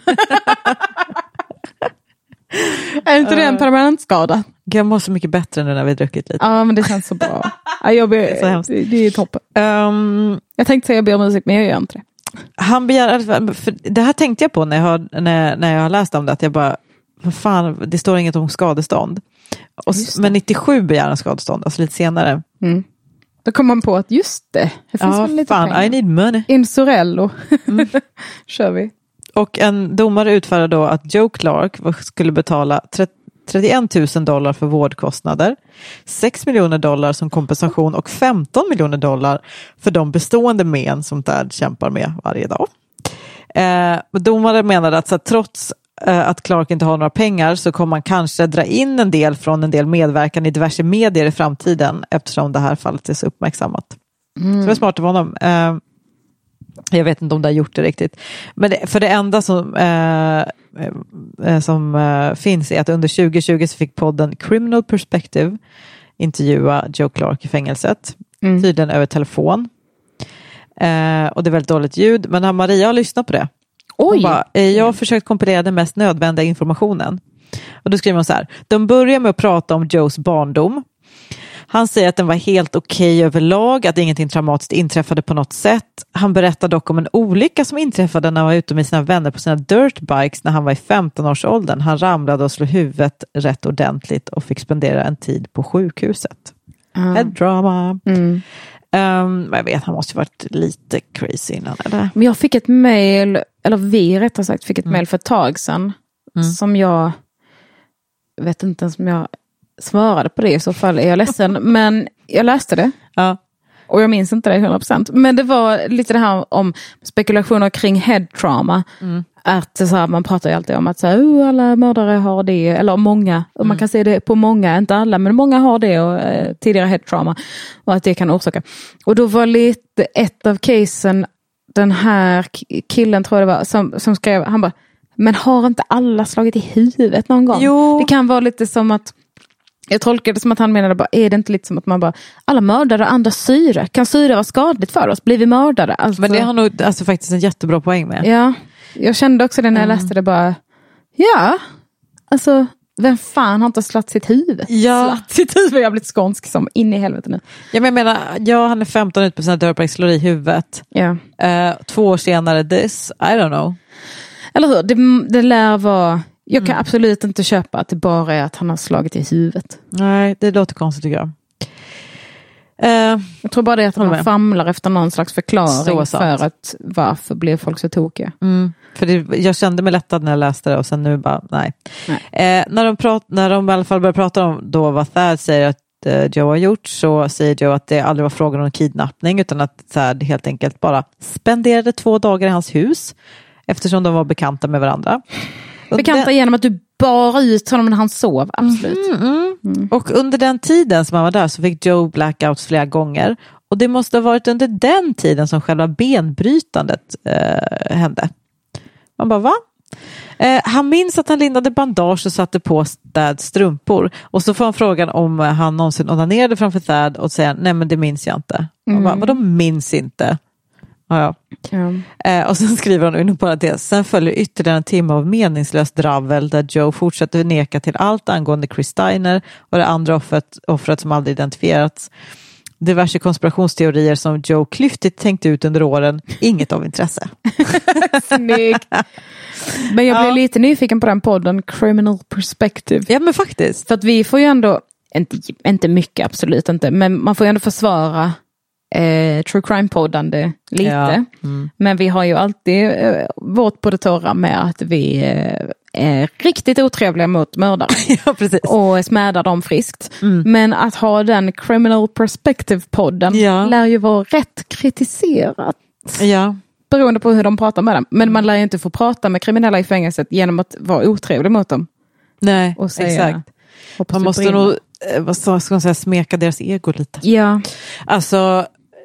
Är inte det en permanent skada? Jag mår så mycket bättre nu när vi har druckit lite. Ja, men det känns så bra. Ja, jag ber, det, är så det, det är toppen. Um, jag tänkte säga jag ber om musik, men jag gör inte det. Han begär, för det här tänkte jag på när jag har, när, när jag har läst om det, att jag bara, vad fan, det står inget om skadestånd. Och, men nittiosju begär en skadestånd, alltså lite senare. Mm. Då kom man på att just det, det finns ja, väl lite fan, pengar. I need money. Insurello. Mm. Kör vi. Och en domare utfärdade då att Joe Clark skulle betala trettioen tusen dollar för vårdkostnader, sex miljoner dollar som kompensation och femton miljoner dollar för de bestående men som Thad kämpar med varje dag. Eh, domare menade att så att trots eh, att Clark inte har några pengar så kommer man kanske dra in en del från en del medverkan i diverse medier i framtiden eftersom det här fallet är så uppmärksammat. Mm. Så det är smart av honom. Eh, Jag vet inte om det har gjort det riktigt. Men det, för det enda som, eh, eh, som eh, finns är att under tjugo tjugo så fick podden Criminal Perspective intervjua Joe Clark i fängelset. Mm. Tydligen över telefon. Eh, och det är väldigt dåligt ljud. Men när Maria har lyssnat på det. Oj. Bara, eh, jag har försökt kompilera den mest nödvändiga informationen. Och då skriver hon så här. De börjar med att prata om Joes barndom. Han säger att den var helt okej okay överlag, att ingenting traumatiskt inträffade på något sätt. Han berättar dock om en olycka som inträffade när han var ute med sina vänner på sina dirtbikes när han var i femton-årsåldern. Han ramlade och slog huvudet rätt ordentligt och fick spendera en tid på sjukhuset. Mm. Head drama. Mm. Um, jag vet, han måste ju varit lite crazy innan. Eller? Men jag fick ett mejl, eller vi rättare sagt fick ett mm. mejl för ett tag sedan mm. som jag vet inte ens om jag svarade på det, i så fall är jag ledsen. Men jag läste det. Ja. Och jag minns inte det hundra procent. Men det var lite det här om spekulationer kring head trauma. Mm. Att så här, man pratar ju alltid om att så här, oh, alla mördare har det. Eller många. Och mm. man kan se det på många, inte alla. Men många har det och eh, tidigare head trauma. Och att det kan orsaka. Och då var lite ett av casen, den här killen tror jag det var, som, som skrev, han bara, men har inte alla slagit i huvudet någon gång? Jo. Det kan vara lite som att jag tolkar det som att han menade bara, är det inte lite som att man bara, alla mördare andra syre. Kan syre vara skadligt för oss? Blir vi mördare? Alltså, men det har nog alltså, faktiskt en jättebra poäng med. Ja, jag kände också det när jag mm. läste det bara, ja, alltså, vem fan har inte slatt sitt huvud? Ja. Slatt sitt huvud, jag har blivit skånsk som in i helvete nu. Ja, men jag menar, ja, han är femton ut på sina dörrbräck, slår i huvudet. Ja. Uh, två år senare, this, I don't know. Eller hur, det, det lär vara... Jag kan mm. absolut inte köpa att det bara är att han har slagit i huvudet. Nej, det låter konstigt tycker jag. Uh, jag tror bara det är att han famlar efter någon slags förklaring för att varför blev folk så tokiga. Mm. För det, jag kände mig lättad när jag läste det och sen nu bara, nej. nej. Uh, när, de prat, när de i alla fall börjar prata om då vad Thad säger att uh, Joe har gjort, så säger Joe att det aldrig var frågan om kidnappning utan att Thad helt enkelt bara spenderade två dagar i hans hus eftersom de var bekanta med varandra. Bekanta den... genom att du bar ut honom när han sov, absolut. Mm, mm. Mm. Och under den tiden som han var där så fick Joe blackouts flera gånger. Och det måste ha varit under den tiden som själva benbrytandet eh, hände. Man bara, va? Eh, han minns att han lindade bandage och satte på Thads strumpor. Och så får han frågan om han någonsin onanerade framför Thad och säger, nej men det minns jag inte. Man mm. bara, vadå minns inte? Ja, ja. Eh, och sen skriver han inom parentes. Sen följer ytterligare en timme av meningslöst dravel där Joe fortsätter neka till allt angående Chris Steiner och det andra offret, offret som aldrig identifierats. Diverse konspirationsteorier som Joe klyftigt tänkt ut under åren. Inget av intresse. Snyggt. Men jag blev ja. lite nyfiken på den podden Criminal Perspective. Ja, men faktiskt. För att vi får ju ändå, inte, inte mycket, absolut inte, men man får ju ändå försvara Eh, true crime-poddande lite. Ja. Mm. Men vi har ju alltid eh, vårt på det torra med att vi eh, är riktigt otrevliga mot mördare. Ja, precis. Och smädar dem friskt. Mm. Men att ha den Criminal Perspective-podden ja. lär ju vara rätt kritiserat. Ja. Beroende på hur de pratar med dem. Men man lär ju inte få prata med kriminella i fängelset genom att vara otrevlig mot dem. Nej, och säga, exakt. Man måste nog vad ska man säga, smeka deras ego lite. Ja. Alltså,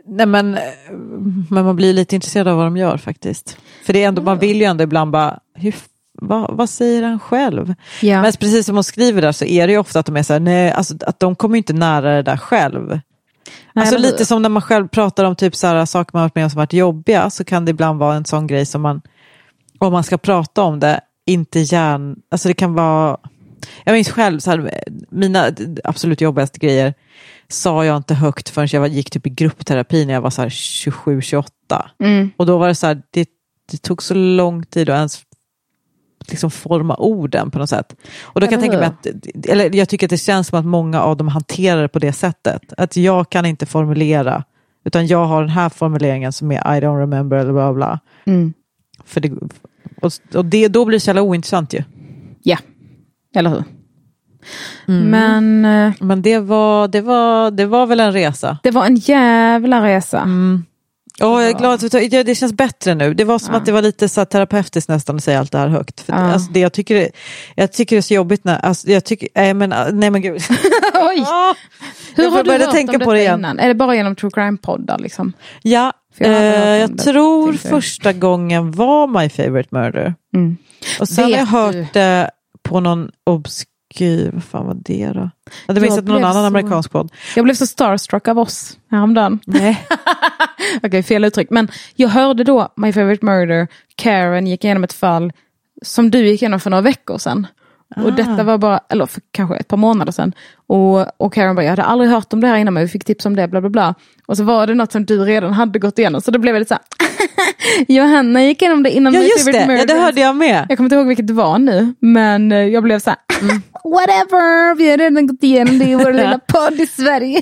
nej men, men man blir lite intresserad av vad de gör faktiskt. För det är ändå, man vill ju ändå ibland bara, hur, vad, vad säger han själv? Ja. Men precis som hon skriver där så är det ju ofta att de är så här, nej, alltså, att de kommer inte nära det där själv. Nej, alltså lite som när man själv pratar om typ så här, saker man har varit med om som varit jobbiga, så kan det ibland vara en sån grej som man, om man ska prata om det, inte gärna, alltså det kan vara, jag minns själv så här, mina absolut jobbigaste grejer sa jag inte högt förrän jag gick typ i gruppterapi när jag var så här tjugosju tjugoåtta. Mm. Och då var det så här, det, det tog så lång tid att ens liksom forma orden på något sätt. Och då kan jag tänka mig att, eller jag tycker att det känns som att många av dem hanterar det på det sättet. Att jag kan inte formulera, utan jag har den här formuleringen som är I don't remember eller bla bla. Mm. För det, och, och det, då blir det så jävla ointressant ju. Ja, eller hur? Mm. Men, Men det var, det, var, det var väl en resa. Det var en jävla resa. Mm. Oh, jag är glad att det, det känns bättre nu. Det var som ja. att det var lite så terapeutiskt nästan att säga allt det här högt. För ja. det, alltså, det, jag, tycker, jag tycker det är så jobbigt när, alltså, jag tycker, nej men, nej men gud. Oj! Oh, Hur har du hört tänka om på det igen? Innan? Är det bara genom True Crime-poddar liksom? Ja, jag, eh, jag det, tror första gången var My Favorite Murder. Mm. Och sen har jag hört det eh, på någon obskyr, vad fan var det då? Ja, det var någon annan så... amerikansk podd. Jag blev så starstruck av oss häromdagen. Nej. Okej, okay, fel uttryck. Men jag hörde då My Favorite Murder, Karen gick igenom ett fall som du gick igenom för några veckor sedan. Ah. Och detta var bara, eller för kanske ett par månader sedan. Och, och Karen bara, jag hade aldrig hört om det här innan, men vi fick tips om det, bla bla bla. Och så var det något som du redan hade gått igenom. Så det blev väldigt så här, Johanna gick igenom det innan ja, My just Favorite det. Murder. Ja, det hörde jag med. Jag kommer inte ihåg vilket det var nu, men jag blev så här, mm. whatever, vi har redan gått igenom det i vår lilla podd i Sverige.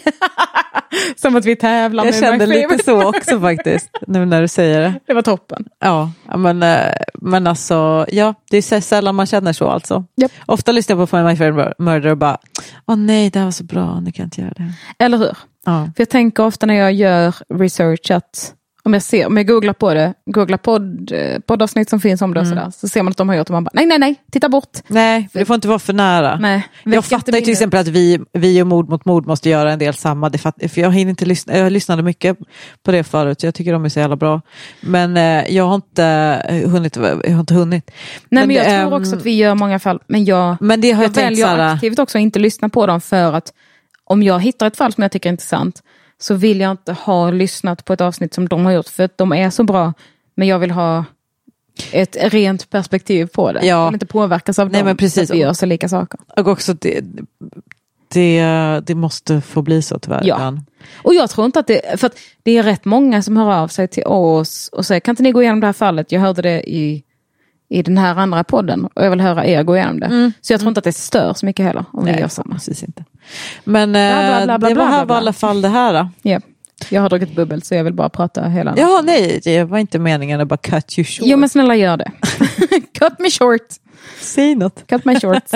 Som att vi tävlar jag med kände My lite så också faktiskt, nu när du säger det. Det var toppen. Ja, men, men alltså, ja, det är så sällan man känner så alltså. Yep. Ofta lyssnar jag på My Favorite Murder och bara, åh nej, det här var så bra, nu kan jag inte göra det. Eller hur? Ja. För jag tänker ofta när jag gör research att om jag ser, om jag googlar på det, googlar podd, poddavsnitt som finns om det och mm. sådär, så ser man att de har gjort och man bara, nej, nej, nej, titta bort. Nej, för det får inte vara för nära. Nej, jag fattar ju till exempel att vi, vi och Mord mot mord måste göra en del samma. Det fatt, för jag hinner inte lyssna, jag lyssnade mycket på det förut, jag tycker de är så jävla bra. Men eh, jag har inte hunnit. Jag har inte hunnit. Nej, men, men jag äm... tror också att vi gör många fall, men jag, men det har jag, jag väljer Sara... aktivt också att inte lyssna på dem, för att om jag hittar ett fall som jag tycker är intressant, så vill jag inte ha lyssnat på ett avsnitt som de har gjort, för att de är så bra, men jag vill ha ett rent perspektiv på det. Ja. Jag vill inte påverkas av Nej, dem, men precis. att vi gör så lika saker. Och också det, det, det måste få bli så tyvärr. Ja. Och jag tror inte att det, för att det är rätt många som hör av sig till oss och säger, kan inte ni gå igenom det här fallet? Jag hörde det i i den här andra podden och jag vill höra er gå igenom det. Mm. Så jag tror inte att det stör så mycket heller om Nej, vi gör samma. Precis inte. Men bla, bla, bla, bla, det var här bla, bla. i alla fall det här då. Ja. Jag har druckit bubbel så jag vill bara prata hela. Ja, nej, det var inte meningen att bara cut you short. Jo, men snälla gör det. Cut me short. Säg något. Cut my shorts.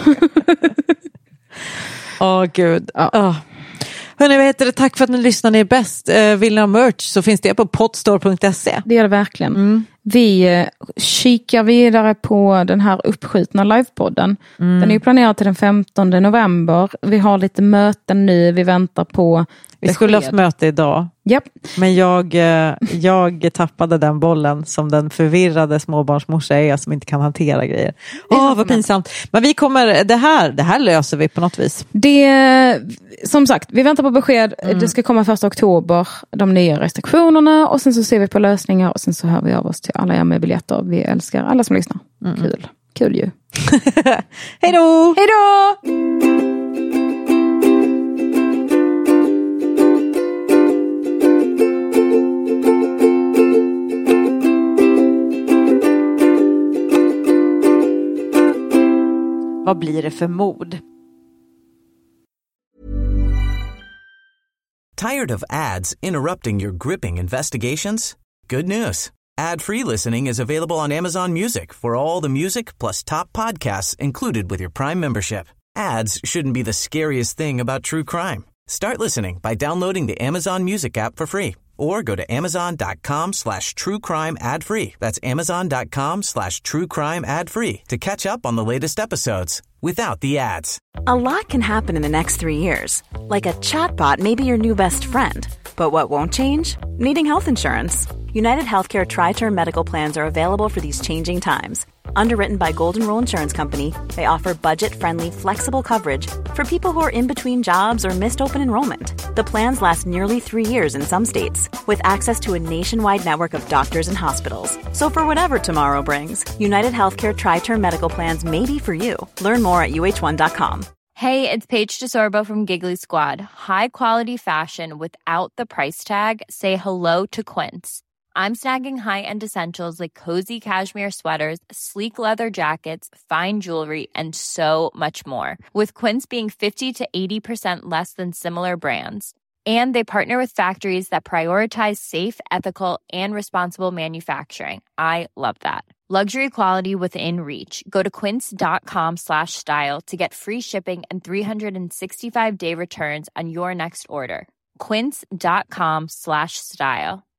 Åh, oh, gud. Ja. Oh. Hörrni, vad heter det? Tack för att ni lyssnar. Ni är bäst. Eh, vill ni ha merch så finns det på podstore punkt se. Det gör det verkligen. Mm. Vi eh, kikar vidare på den här uppskjutna livepodden. Mm. Den är ju planerad till den femtonde november. Vi har lite möten nu. Vi väntar på Vi besked. skulle ha haft möte idag. Yep. Men jag, jag tappade den bollen som den förvirrade småbarnsmorsa är som inte kan hantera grejer. Åh, oh, vad pinsamt. Men vi kommer, det här, det här löser vi på något vis. Det, som sagt, vi väntar på besked. Mm. Det ska komma första oktober, de nya restriktionerna. Och sen så ser vi på lösningar. Och sen så hör vi av oss till alla er med biljetter. Vi älskar alla som lyssnar. Mm. Kul. Kul ju. Hej då! Hej då! Vad blir det för mod? Tired of ads interrupting your gripping investigations? Good news. Ad-free listening is available on Amazon Music for all the music plus top podcasts included with your Prime membership. Ads shouldn't be the scariest thing about true crime. Start listening by downloading the Amazon Music app for free or go to amazon.com slash true crime ad free. That's amazon.com slash true crime ad free to catch up on the latest episodes without the ads. A lot can happen in the next three years. Like a chatbot may be your new best friend. But what won't change? Needing health insurance. United Healthcare Tri-Term Medical Plans are available for these changing times. Underwritten by Golden Rule Insurance Company, they offer budget-friendly, flexible coverage for people who are in between jobs or missed open enrollment. The plans last nearly three years in some states, with access to a nationwide network of doctors and hospitals. So for whatever tomorrow brings, United Healthcare Tri-Term Medical Plans may be for you. Learn more at U H one dot com. Hey, it's Paige DeSorbo from Giggly Squad. High quality fashion without the price tag. Say hello to Quince. I'm snagging high-end essentials like cozy cashmere sweaters, sleek leather jackets, fine jewelry, and so much more. With Quince being fifty to eighty percent less than similar brands. And they partner with factories that prioritize safe, ethical, and responsible manufacturing. I love that. Luxury quality within reach. Go to quince.com slash style to get free shipping and three sixty-five day returns on your next order. Quince.com slash style.